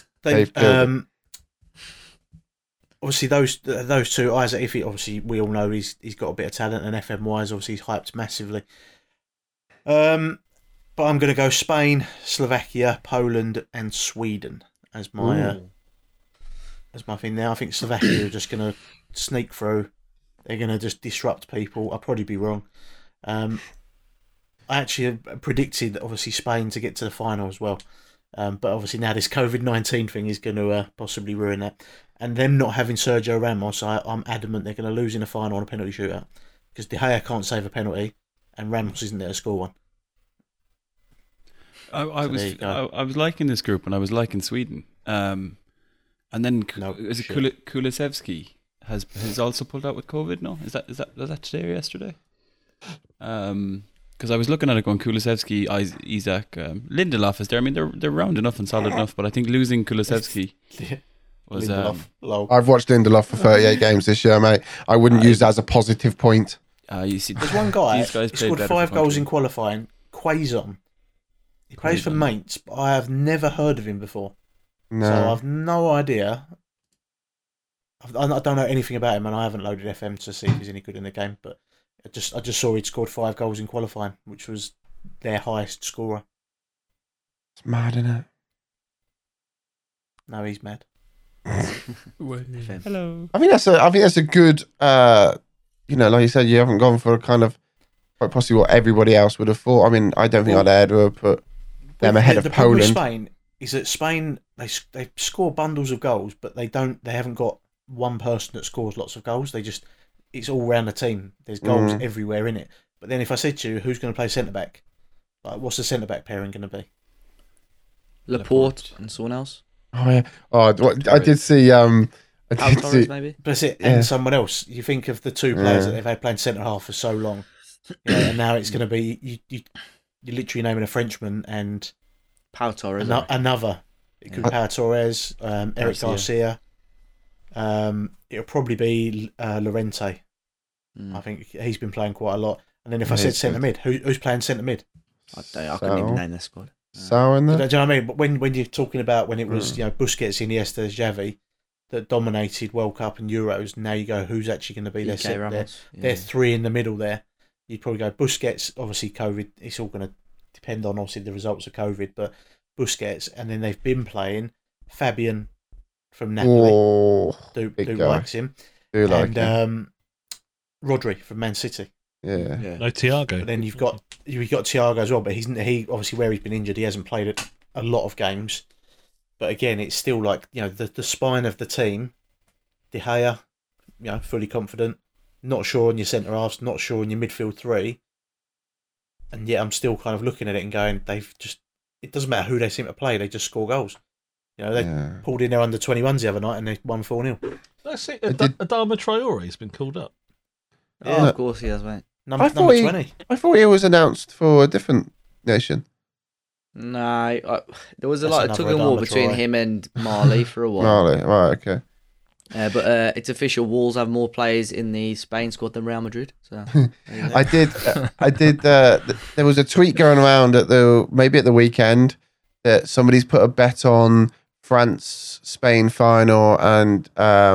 obviously those two, Isaac, obviously we all know he's got a bit of talent, and FM wise, obviously he's hyped massively. But I'm going to go Spain, Slovakia, Poland, and Sweden as my thing now. I think Slovakia are just going to sneak through. They're going to just disrupt people. I'll probably be wrong. I actually predicted obviously Spain to get to the final as well. But obviously now this COVID-19 thing is going to possibly ruin that. And them not having Sergio Ramos, I'm adamant they're going to lose in the final on a penalty shootout because De Gea can't save a penalty and Ramos isn't there to score one. I was liking this group and I was liking Sweden. And then is it Kulusevski has also pulled out with COVID? No, was that today or yesterday? Because I was looking at it going Kulusevski, Isaac, Lindelof is there. I mean, they're round enough and solid enough, but I think losing Kulusevski was. I've watched Lindelof for 38 games this year, mate. I wouldn't use that as a positive point. You see, there's one guy who scored 5 goals in qualifying, Quaison. He plays for Mainz, but I have never heard of him before. No. So I've no idea. I don't know anything about him, and I haven't loaded FM to see if he's any good in the game, but I just saw he'd scored 5 goals in qualifying, which was their highest scorer. It's mad, isn't it? No, he's mad. Hello. I think that's a good. Like you said, you haven't gone for kind of quite possibly what everybody else would have thought. I mean, I don't think I'd ever put them ahead of the problem Poland. with Spain is that Spain they score bundles of goals, but they haven't got one person that scores lots of goals. It's all around the team. There's goals everywhere in it. But then if I said to you, who's going to play centre back? Like, what's the centre back pairing going to be? Laporte and someone else. Oh yeah. I did see. Torres, maybe. But that's it. And someone else. You think of the 2 players that they've had playing centre half for so long, and now it's going to be you're literally naming a Frenchman and Pau Torres. Another. It could be Pau Torres, Eric Garcia. It'll probably be Llorente. I think he's been playing quite a lot. And then if I said centre mid, who's playing centre mid? I couldn't even name their squad. So in there. Do you know what I mean? But when you're talking about when it was Busquets, Iniesta, Xavi that dominated World Cup and Euros, now you go who's actually going to be their 3 in the middle there. You'd probably go Busquets. Obviously, COVID. It's all going to depend on obviously the results of COVID, but Busquets, and then they've been playing Fabian from Napoli. Do likes him. Do like him. Rodri from Man City. Yeah. No, Thiago. But then you've got Thiago as well, but he obviously where he's been injured, he hasn't played a lot of games. But again, it's still like the spine of the team. De Gea, fully confident. Not sure on your centre halves, not sure on your midfield 3. And yet I'm still kind of looking at it and going, it doesn't matter who they seem to play, they just score goals. They pulled in their under 21s the other night and they won 4-0. That's it. Adama Traore's been called up. Yeah, of course he has, mate. Number 20. I thought he was announced for a different nation. No, there was a lot of tug and war between him and Marley for a while. Marley, right, okay. But it's official. Wolves have more players in the Spain squad than Real Madrid. So I did. There was a tweet going around maybe at the weekend that somebody's put a bet on France Spain final and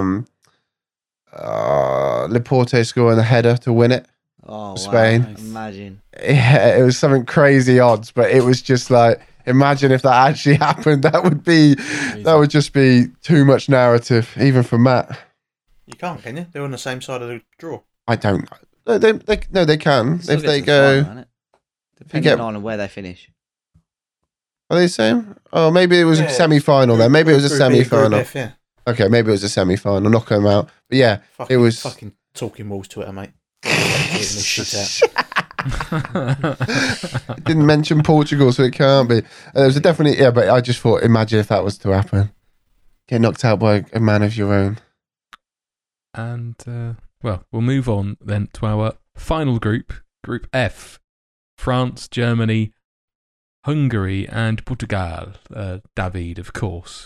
Laporte scoring a header to win it. oh, Spain. wow. Imagine. Yeah, it was something crazy odds, but it was just like, imagine if that actually happened. That would just be too much narrative, even for Matt. You can't, can you? They're on the same side of the draw. I don't. They can Still if get they to the go. final, innit? Depending get- on where they finish. Are they the same? Oh, maybe it was a Yeah, semi-final then. Maybe it was a Group B, Group semi-final. F, yeah. Okay, maybe it was a semi-final. Knock them out. But yeah, Fucking, it was. fucking talking Wolves Twitter, mate. Getting this shit out. Didn't mention Portugal, so it can't be. There was definitely but I just thought, imagine if that was to happen. Get knocked out by a man of your own. And, well, we'll move on then to our final group, Group F. France, Germany, Hungary, and Portugal. David, of course.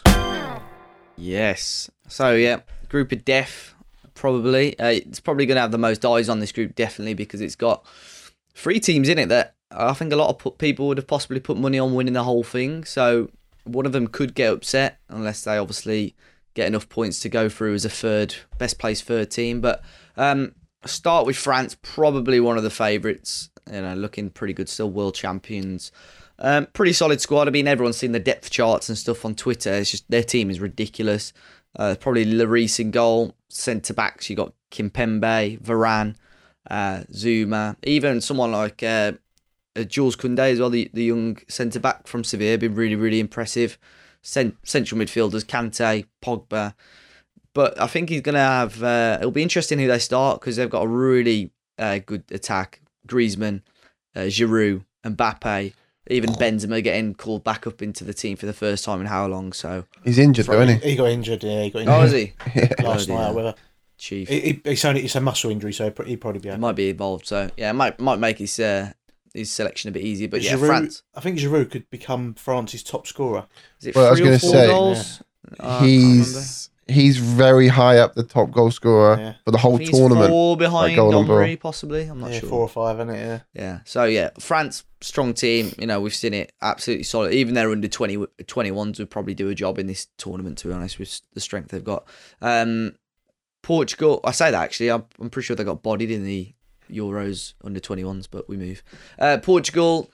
Yes. So yeah, group of death probably. It's probably going to have the most eyes on this group, definitely, because it's got 3 teams in it that I think a lot of people would have possibly put money on winning the whole thing. So one of them could get upset unless they obviously get enough points to go through as a best placed third team. But start with France, probably one of the favourites. Looking pretty good still, world champions. Pretty solid squad. I mean, everyone's seen the depth charts and stuff on Twitter. It's just their team is ridiculous. Probably Lloris in goal. Centre backs, you got Kimpembe, Varane, Zuma, even someone like Jules Koundé as well, the young centre back from Sevilla, been really, really impressive. Central midfielders, Kante, Pogba. But I think he's going to have. It'll be interesting who they start because they've got a really good attack. Griezmann, Giroud, Mbappe. Even Benzema getting called back up into the team for the first time in how long? So He's injured, though, isn't he? He got injured, yeah. He got injured oh, is he? last Oh, night. dear. Whether Chief. it's a muscle injury, so he'd probably be It out. might be involved. So yeah, it might make his selection a bit easier. But yeah, Giroud, France. I think Giroud could become France's top scorer. Is it Well, I was 3 or gonna 4 say, goals? I can't remember. He's very high up the top goal scorer Yeah. for the whole I think he's tournament. 4 behind Golden Ball. Henry, possibly. I'm not Yeah, sure. 4 or 5, isn't it? Yeah. Yeah. So yeah, France, strong team. We've seen it, absolutely solid. Even their under 21s would probably do a job in this tournament, to be honest, with the strength they've got. Portugal, I say that actually, I'm pretty sure they got bodied in the Euros under 21s, but we move. Portugal,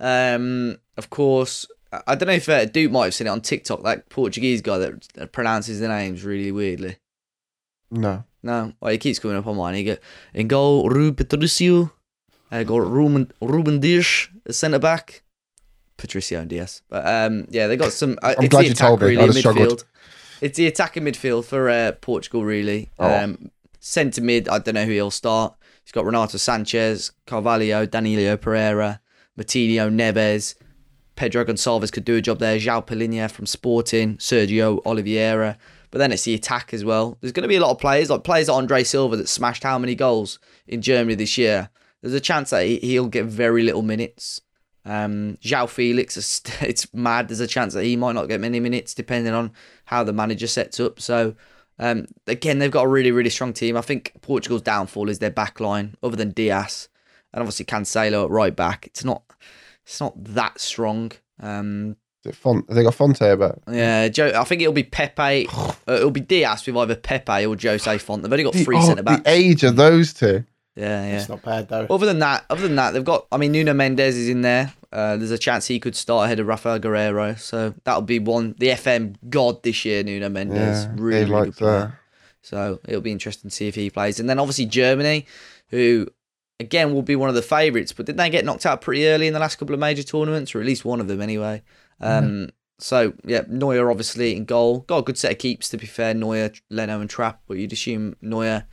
of course. I don't know if Duke might have seen it on TikTok, that Portuguese guy that pronounces the names really weirdly. No. No, well, he keeps coming up on mine. He go in goal, Rui Patricio. Got Ruben Dias, centre back. Patricio and Diaz. But yeah, they got some. I'm glad you told me. Really, I'd have struggled. midfield. It's the attacking midfield for Portugal, really. Centre mid, I don't know who he'll start. He's got Renato Sanchez, Carvalho, Danilo Pereira, Matinho, Neves. Pedro Gonçalves could do a job there. João Palhinha from Sporting, Sergio Oliveira. But then it's the attack as well. There's going to be a lot of players, like Andre Silva that smashed how many goals in Germany this year. There's a chance that he'll get very little minutes. João Felix, it's mad. There's a chance that he might not get many minutes depending on how the manager sets up. So, again, they've got a really, really strong team. I think Portugal's downfall is their back line, other than Diaz. And obviously Cancelo at right back. It's not that strong. They got Fonte about. Yeah, I think it'll be Pepe. It'll be Diaz with either Pepe or Jose Font. They've only got 3 centre backs. The age of those two. Yeah. It's not bad though. Other than that, they've got. I mean, Nuno Mendes is in there. There's a chance he could start ahead of Rafael Guerreiro. So that'll be one. The FM god this year, Nuno Mendes, Yeah, really, Dave really likes good player. that. So it'll be interesting to see if he plays. And then obviously Germany, who again will be one of the favourites. But didn't they get knocked out pretty early in the last couple of major tournaments, or at least one of them anyway? So yeah, Neuer obviously in goal. Got a good set of keeps, to be fair. Neuer, Leno, and Trapp. But you'd assume Neuer.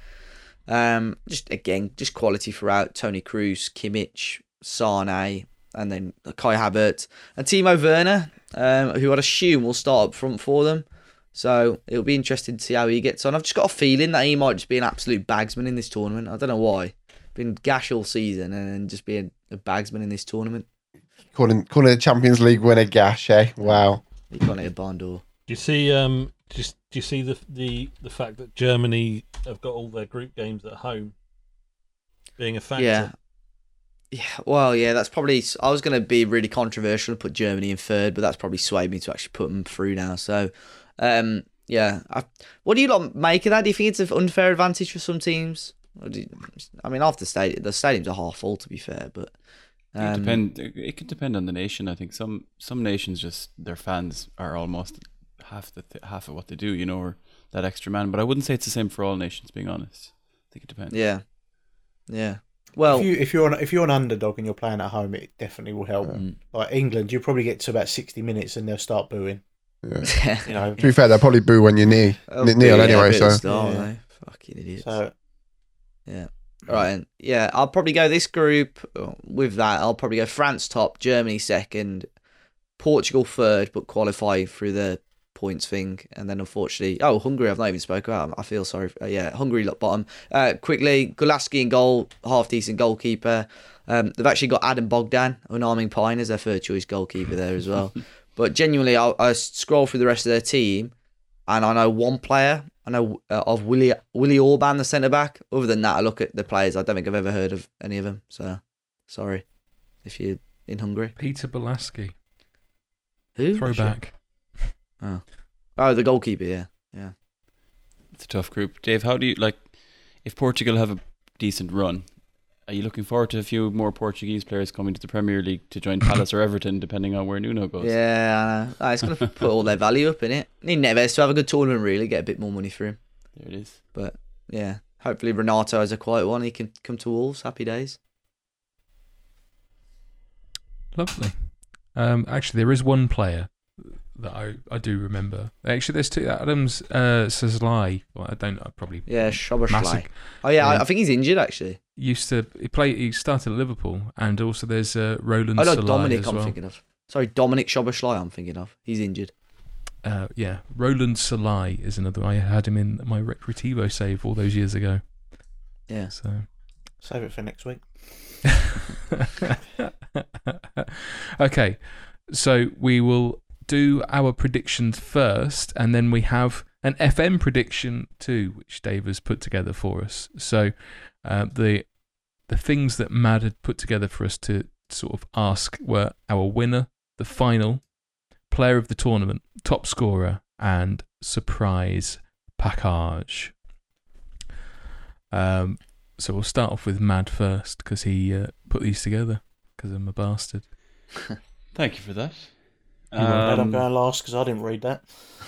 Just quality throughout. Toni Kroos, Kimmich, Sane, and then Kai Havertz and Timo Werner, who I'd assume will start up front for them. So it'll be interesting to see how he gets on. I've just got a feeling that he might just be an absolute bagsman in this tournament. I don't know why. Been gash all season and then just being a bagsman in this tournament. Calling the Champions League winner gash, eh? Wow. He can't hit a barn door. Do you see do you see the fact that Germany have got all their group games at home being a factor? Yeah. Yeah, well, yeah, that's probably. I was going to be really controversial and put Germany in third, but that's probably swayed me to actually put them through now. So, yeah. What do you lot make of that? Do you think it's an unfair advantage for some teams? I mean, after the stadiums are half full, to be fair, but It could depend on the nation. I think some nations just their fans are almost half of what they do, you know, or that extra man. But I wouldn't say it's the same for all nations. Being honest, I think it depends. Yeah, yeah. Well, if you're an underdog and you're playing at home, it definitely will help. Mm. Like England, you probably get to about 60 minutes and they'll start booing. Yeah. You know, To be fair, they'll probably boo when you kneel anyway. So yeah. Fucking idiots. so Yeah. Right. And yeah, I'll probably go this group with that. I'll probably go France top, Germany second, Portugal third, but qualify through the points thing. And then unfortunately, Hungary, I've not even spoken about. I feel sorry. Hungary bottom. Quickly, Gulaski in goal, half decent goalkeeper. They've actually got Adam Bogdan, Unarming Pine as their third choice goalkeeper there as well. But genuinely, I scroll through the rest of their team, and I know one player. I know of Willie Orban, the centre back. Other than that, I look at the players. I don't think I've ever heard of any of them. So, sorry if you're in Hungary. Peter Bolaski. Who? Throwback. Oh, the goalkeeper. Yeah. It's a tough group. Dave, how do you like if Portugal have a decent run? Are you looking forward to a few more Portuguese players coming to the Premier League to join Palace or Everton, depending on where Nuno goes? Yeah, I know. It's going to put all their value up in it. Need Neves to have a good tournament, really, get a bit more money for him. There it is. But yeah, hopefully Renato has a quiet one. He can come to Wolves. Happy days. Lovely. Actually, there is one player that I do remember. Actually, there's two. Adams Szoboszlai. Well, I probably Yeah, Szoboszlai. Massive. Oh yeah, Yeah. I think he's injured actually. He started at Liverpool, and also there's Roland Oh no, Solai Dominic. as I'm well. thinking of. Sorry, Dominic Szoboszlai. I'm thinking of. He's injured. Yeah, Roland Solai is another. I had him in my Recreativo save all those years ago. Yeah. So save it for next week. okay, so we will do our predictions first, and then we have an FM prediction too, which Dave has put together for us. So the things that Mad had put together for us to sort of ask were our winner, the final, player of the tournament, top scorer, and surprise package. So we'll start off with Mad first because he put these together because I'm a bastard. Thank you for that. Glad I'm going last because I didn't read that.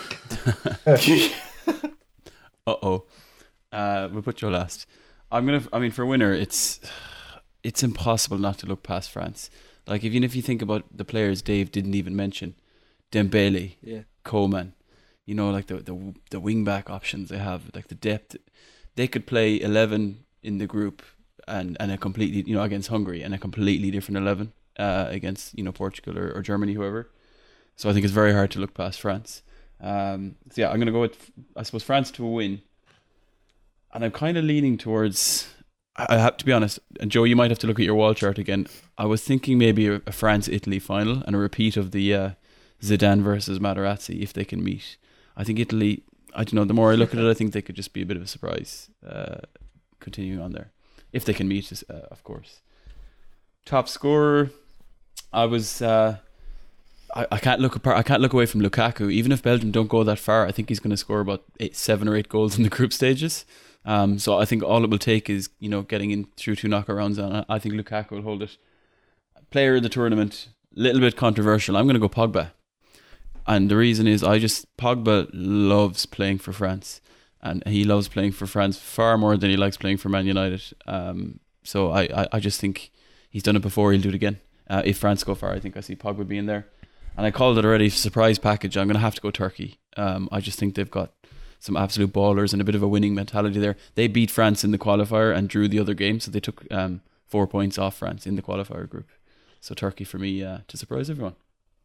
We'll put you last. For winner, it's impossible not to look past France. Like even if you think about the players Dave didn't even mention, Dembele, Coman, you know, like the wing back options they have, like the depth. They could play 11 in the group and a completely, you know, against Hungary, and a completely different 11 against, you know, Portugal or Germany, whoever. So I think it's very hard to look past France. I'm going to go with, I suppose, France to win. And I'm kind of leaning towards, I have to be honest, and Joe, you might have to look at your wall chart again. I was thinking maybe a France-Italy final and a repeat of the Zidane versus Materazzi if they can meet. I think Italy, I don't know, the more I look at it, I think they could just be a bit of a surprise continuing on there. If they can meet, of course. Top scorer, I was... I can't look away from Lukaku. Even if Belgium don't go that far, I think he's going to score about 7 or 8 goals in the group stages. So I think all it will take is, you know, getting in through 2 knockout rounds, and I think Lukaku will hold it. Player of the tournament, little bit controversial. I'm going to go Pogba, and the reason is Pogba loves playing for France, and he loves playing for France far more than he likes playing for Man United. So I just think he's done it before. He'll do it again. If France go far, I think I see Pogba being there. And I called it already, surprise package. I'm going to have to go Turkey. I just think they've got some absolute ballers and a bit of a winning mentality there. They beat France in the qualifier and drew the other game, so they took 4 points off France in the qualifier group. So Turkey for me to surprise everyone.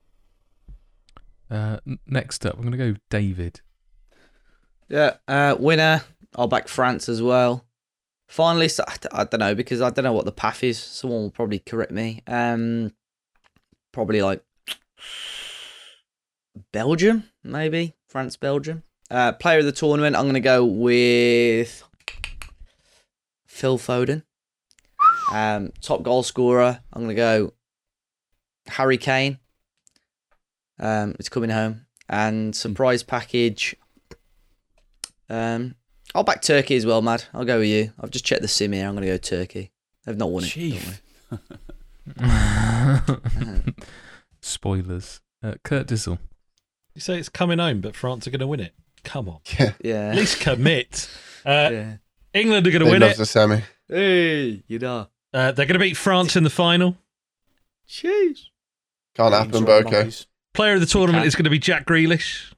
Next up, I'm going to go David. Yeah, winner. I'll back France as well. Finalist, I don't know, because I don't know what the path is. Someone will probably correct me. Probably like Belgium, maybe. France, Belgium. Player of the tournament, I'm going to go with Phil Foden. Top goal scorer, I'm going to go Harry Kane. It's coming home. And surprise package, I'll back Turkey as well, Mad. I'll go with you. I've just checked the sim here. I'm going to go Turkey. They've not won it. Chief. Spoilers. Kurt Dizzle. You say it's coming home, but France are going to win it. Come on. Yeah. At least commit. Yeah. England are going to They win love it. the semi. Hey, you know. They're going to beat France in the final. Jeez. Can't happen, but okay. Monkeys. Player of the tournament can. is going to be Jack Grealish.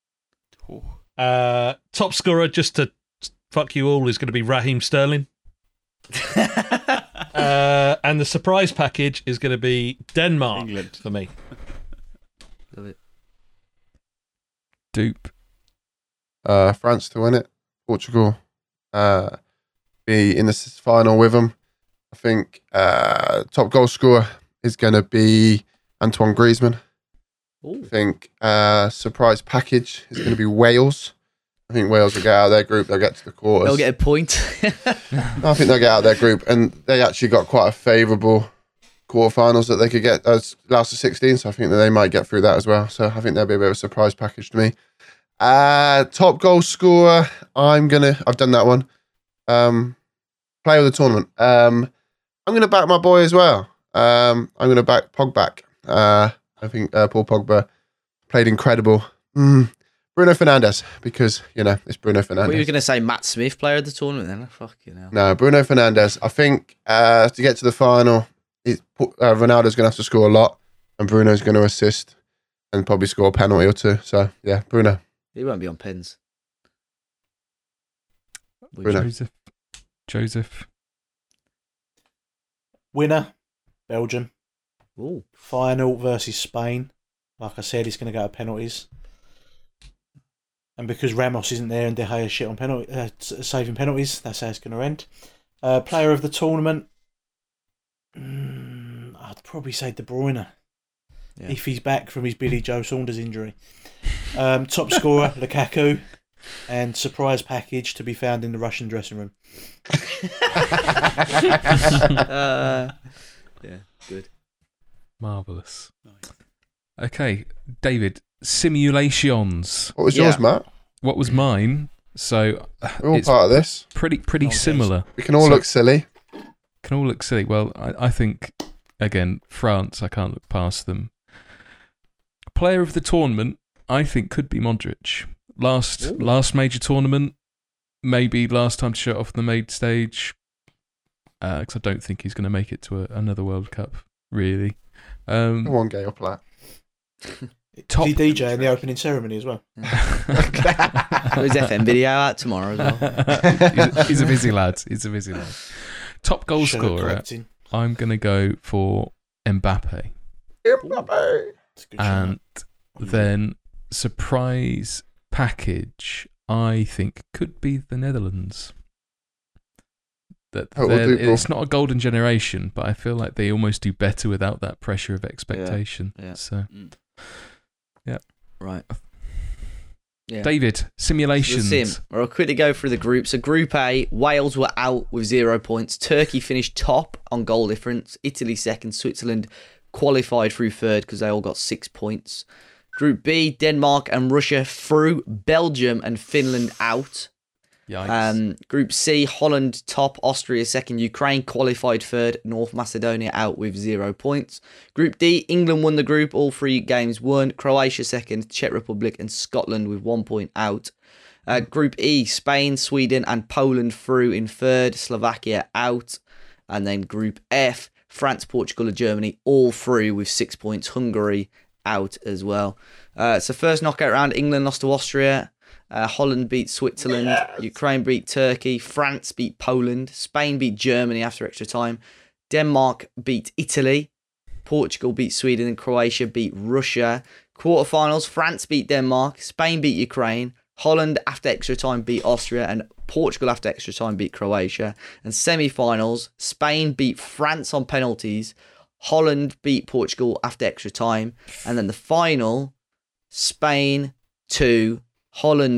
Oh. Top scorer, just to fuck you all, is going to be Raheem Sterling. And the surprise package is going to be Denmark England. for me. Love it. Dupe. France to win it. Portugal be in the final with them. I think top goal scorer is going to be Antoine Griezmann. Ooh. I think surprise package is going to be Wales. I think Wales will get out of their group. They'll get to the quarters. They'll get a point. I think they'll get out of their group, and they actually got quite a favourable quarterfinals that they could get as last of 16. So I think that they might get through that as well. So I think there'll be a bit of a surprise package to me. Top goal scorer. I've done that one. Player of the tournament. I'm going to back my boy as well. I'm going to back Pogba. I think Paul Pogba played incredible. Bruno Fernandes, because, it's Bruno Fernandes. Were you going to say Matt Smith, player of the tournament then? Fuck you know. No, Bruno Fernandes. I think to get to the final, Ronaldo's going to have to score a lot, and Bruno's going to assist and probably score a penalty or two. So, yeah, Bruno. He won't be on pins. Bruno. Joseph. Winner, Belgium. Ooh. Final versus Spain. Like I said, it's going to go to penalties. And because Ramos isn't there and De Gea shit on saving penalties, that's how it's going to end. Player of the tournament, I'd probably say De Bruyne. Yeah. If he's back from his Billy Joe Saunders injury. Top scorer, Lukaku. And surprise package to be found in the Russian dressing room. Yeah, good. Marvellous. Okay, David, simulations. What was yours, Matt? What was mine? So We're all it's part of this. pretty Nonsense. similar. We can all So- look silly. Can all look silly. Well, I think, again, France, I can't look past them. Player of the tournament, I think, could be Modric. Last major tournament, maybe last time to show it off the main stage, because I don't think he's going to make it to another World Cup, really. Come on, Gay or Platt. Top- Is he DJ in the opening ceremony as well? His FM video out tomorrow as well. he's a busy lad. Top goal Show scorer, collecting. I'm going to go for Mbappe. Mbappe. It's a good shout. And then surprise package, I think, could be the Netherlands. Oh, we'll do, Paul. It's not a golden generation, but I feel like they almost do better without that pressure of expectation. Yeah. So, Right. Yeah. David, The simulations. sim. I'll quickly go through the group. So Group A, Wales were out with 0 points. Turkey finished top on goal difference. Italy second. Switzerland qualified through third because they all got 6 points. Group B, Denmark and Russia through. Belgium and Finland out. Yikes. Group C, Holland top, Austria second, Ukraine qualified third, North Macedonia out with 0 points. Group D, England won the group, all 3 games won, Croatia second, Czech Republic and Scotland with 1 point out. Group E, Spain, Sweden and Poland through in third, Slovakia out. And then Group F, France, Portugal and Germany all through with 6 points, Hungary out as well. So first knockout round, England lost to Austria. Holland beat Switzerland, Ukraine beat Turkey, France beat Poland, Spain beat Germany after extra time, Denmark beat Italy, Portugal beat Sweden and Croatia beat Russia. Quarterfinals, France beat Denmark, Spain beat Ukraine, Holland after extra time beat Austria and Portugal after extra time beat Croatia. And semi-finals, Spain beat France on penalties, Holland beat Portugal after extra time. And then the final, Spain 2, Holland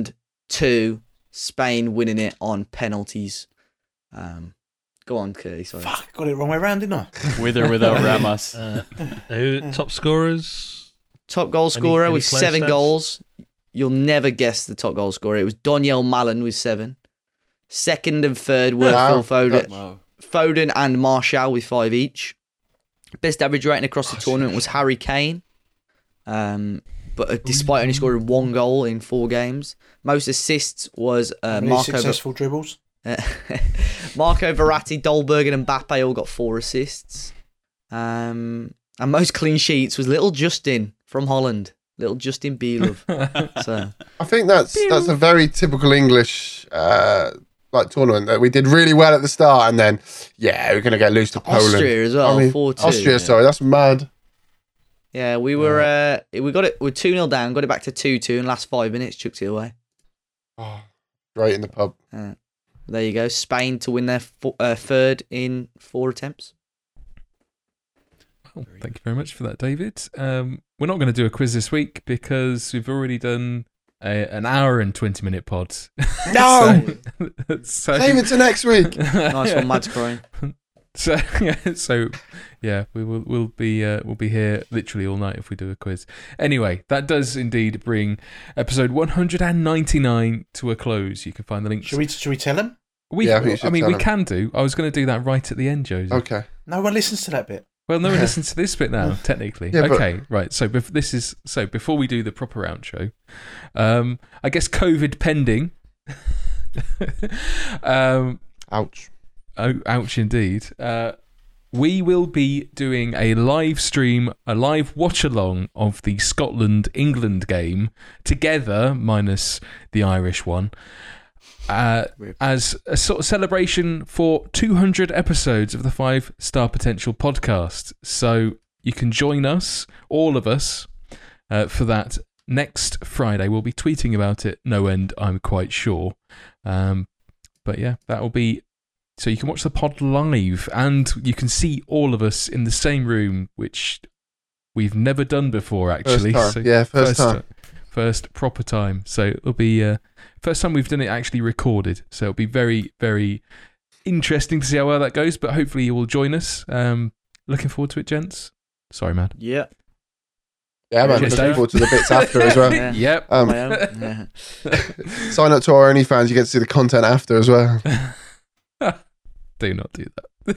2, Spain winning it on penalties. Go on, Curly. Sorry. Fuck, got it wrong way around, didn't I? With or without Ramos. Who top scorers? Top goal scorer any with player 7 stats? goals. You'll never guess the top goal scorer. It was Daniel Mallon with 7. Second and third were Wow. Phil Foden, Wow. Foden and Martial with 5 each. Best average rating across the tournament was Harry Kane. But despite only scoring 1 goal in 4 games. Most assists was Really Marco successful dribbles. Marco Verratti, Dolberg and Mbappe all got 4 assists. And most clean sheets was little Justin from Holland. Little Justin Bielov. So I think that's a very typical English tournament that we did really well at the start, and then we're gonna get loose to Poland. Austria as well, 4-2. Austria, sorry, that's mad. Yeah, we were we got it. We're 2-0 down. Got it back to 2-2 in the last 5 minutes. Chucked it away. Oh, great in the pub. There you go. Spain to win their third in 4 attempts. Well, thank you very much for that, David. We're not going to do a quiz this week because we've already done an hour and 20-minute pod. No! so Save it to next week. Nice one, Mads crying. So we'll be here literally all night if we do a quiz. Anyway, that does indeed bring episode 199 to a close. You can find the links. Should we tell them? We Yeah, I think you should tell we them. can do. I was going to do that right at the end, Joseph. Okay. No one listens to that bit. Well, no one listens to this bit now, technically. Yeah, but- okay, right. So before we do the proper outro, I guess COVID pending. Ouch. Oh, ouch indeed. We will be doing a live stream, a live watch along of the Scotland-England game together, minus the Irish one, as a sort of celebration for 200 episodes of the 5 Star Potential podcast. So you can join us, all of us, for that next Friday. We'll be tweeting about it no end, I'm quite sure. But yeah, that will be... So you can watch the pod live and you can see all of us in the same room, which we've never done before, actually. First time. So Yeah, first time. First proper time. So it'll be first time we've done it actually recorded. So it'll be very, very interesting to see how well that goes, but hopefully you will join us. Looking forward to it, gents. Sorry, man. Yeah. Yeah, man. Cheers, Looking Dave. forward to the bits after as well. Yeah. Yep. My own. Yeah. Sign up to our OnlyFans. You get to see the content after as well. Do not do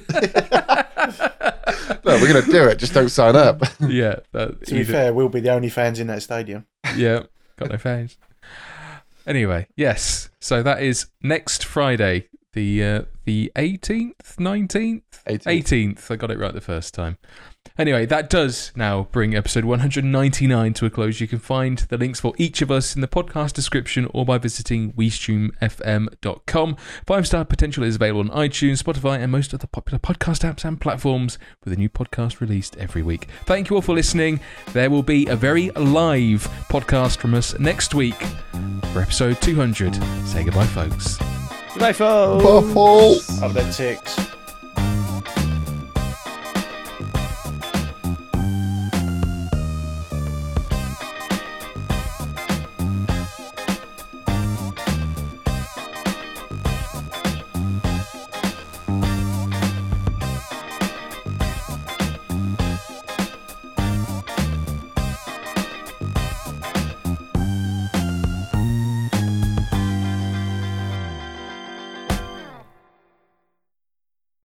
that. No, we're gonna do it. Just don't sign up. Yeah. To be fair, we'll be the only fans in that stadium. Yeah, got no face. Anyway, yes. So that is next Friday, the 18th, 19th, 18th. I got it right the first time. Anyway, that does now bring episode 199 to a close. You can find the links for each of us in the podcast description or by visiting WeStreamFM.com. 5 Star Potential is available on iTunes, Spotify, and most of the popular podcast apps and platforms, with a new podcast released every week. Thank you all for listening. There will be a very live podcast from us next week for episode 200. Say goodbye, folks. Goodbye, folks. Purple. Up that ticks.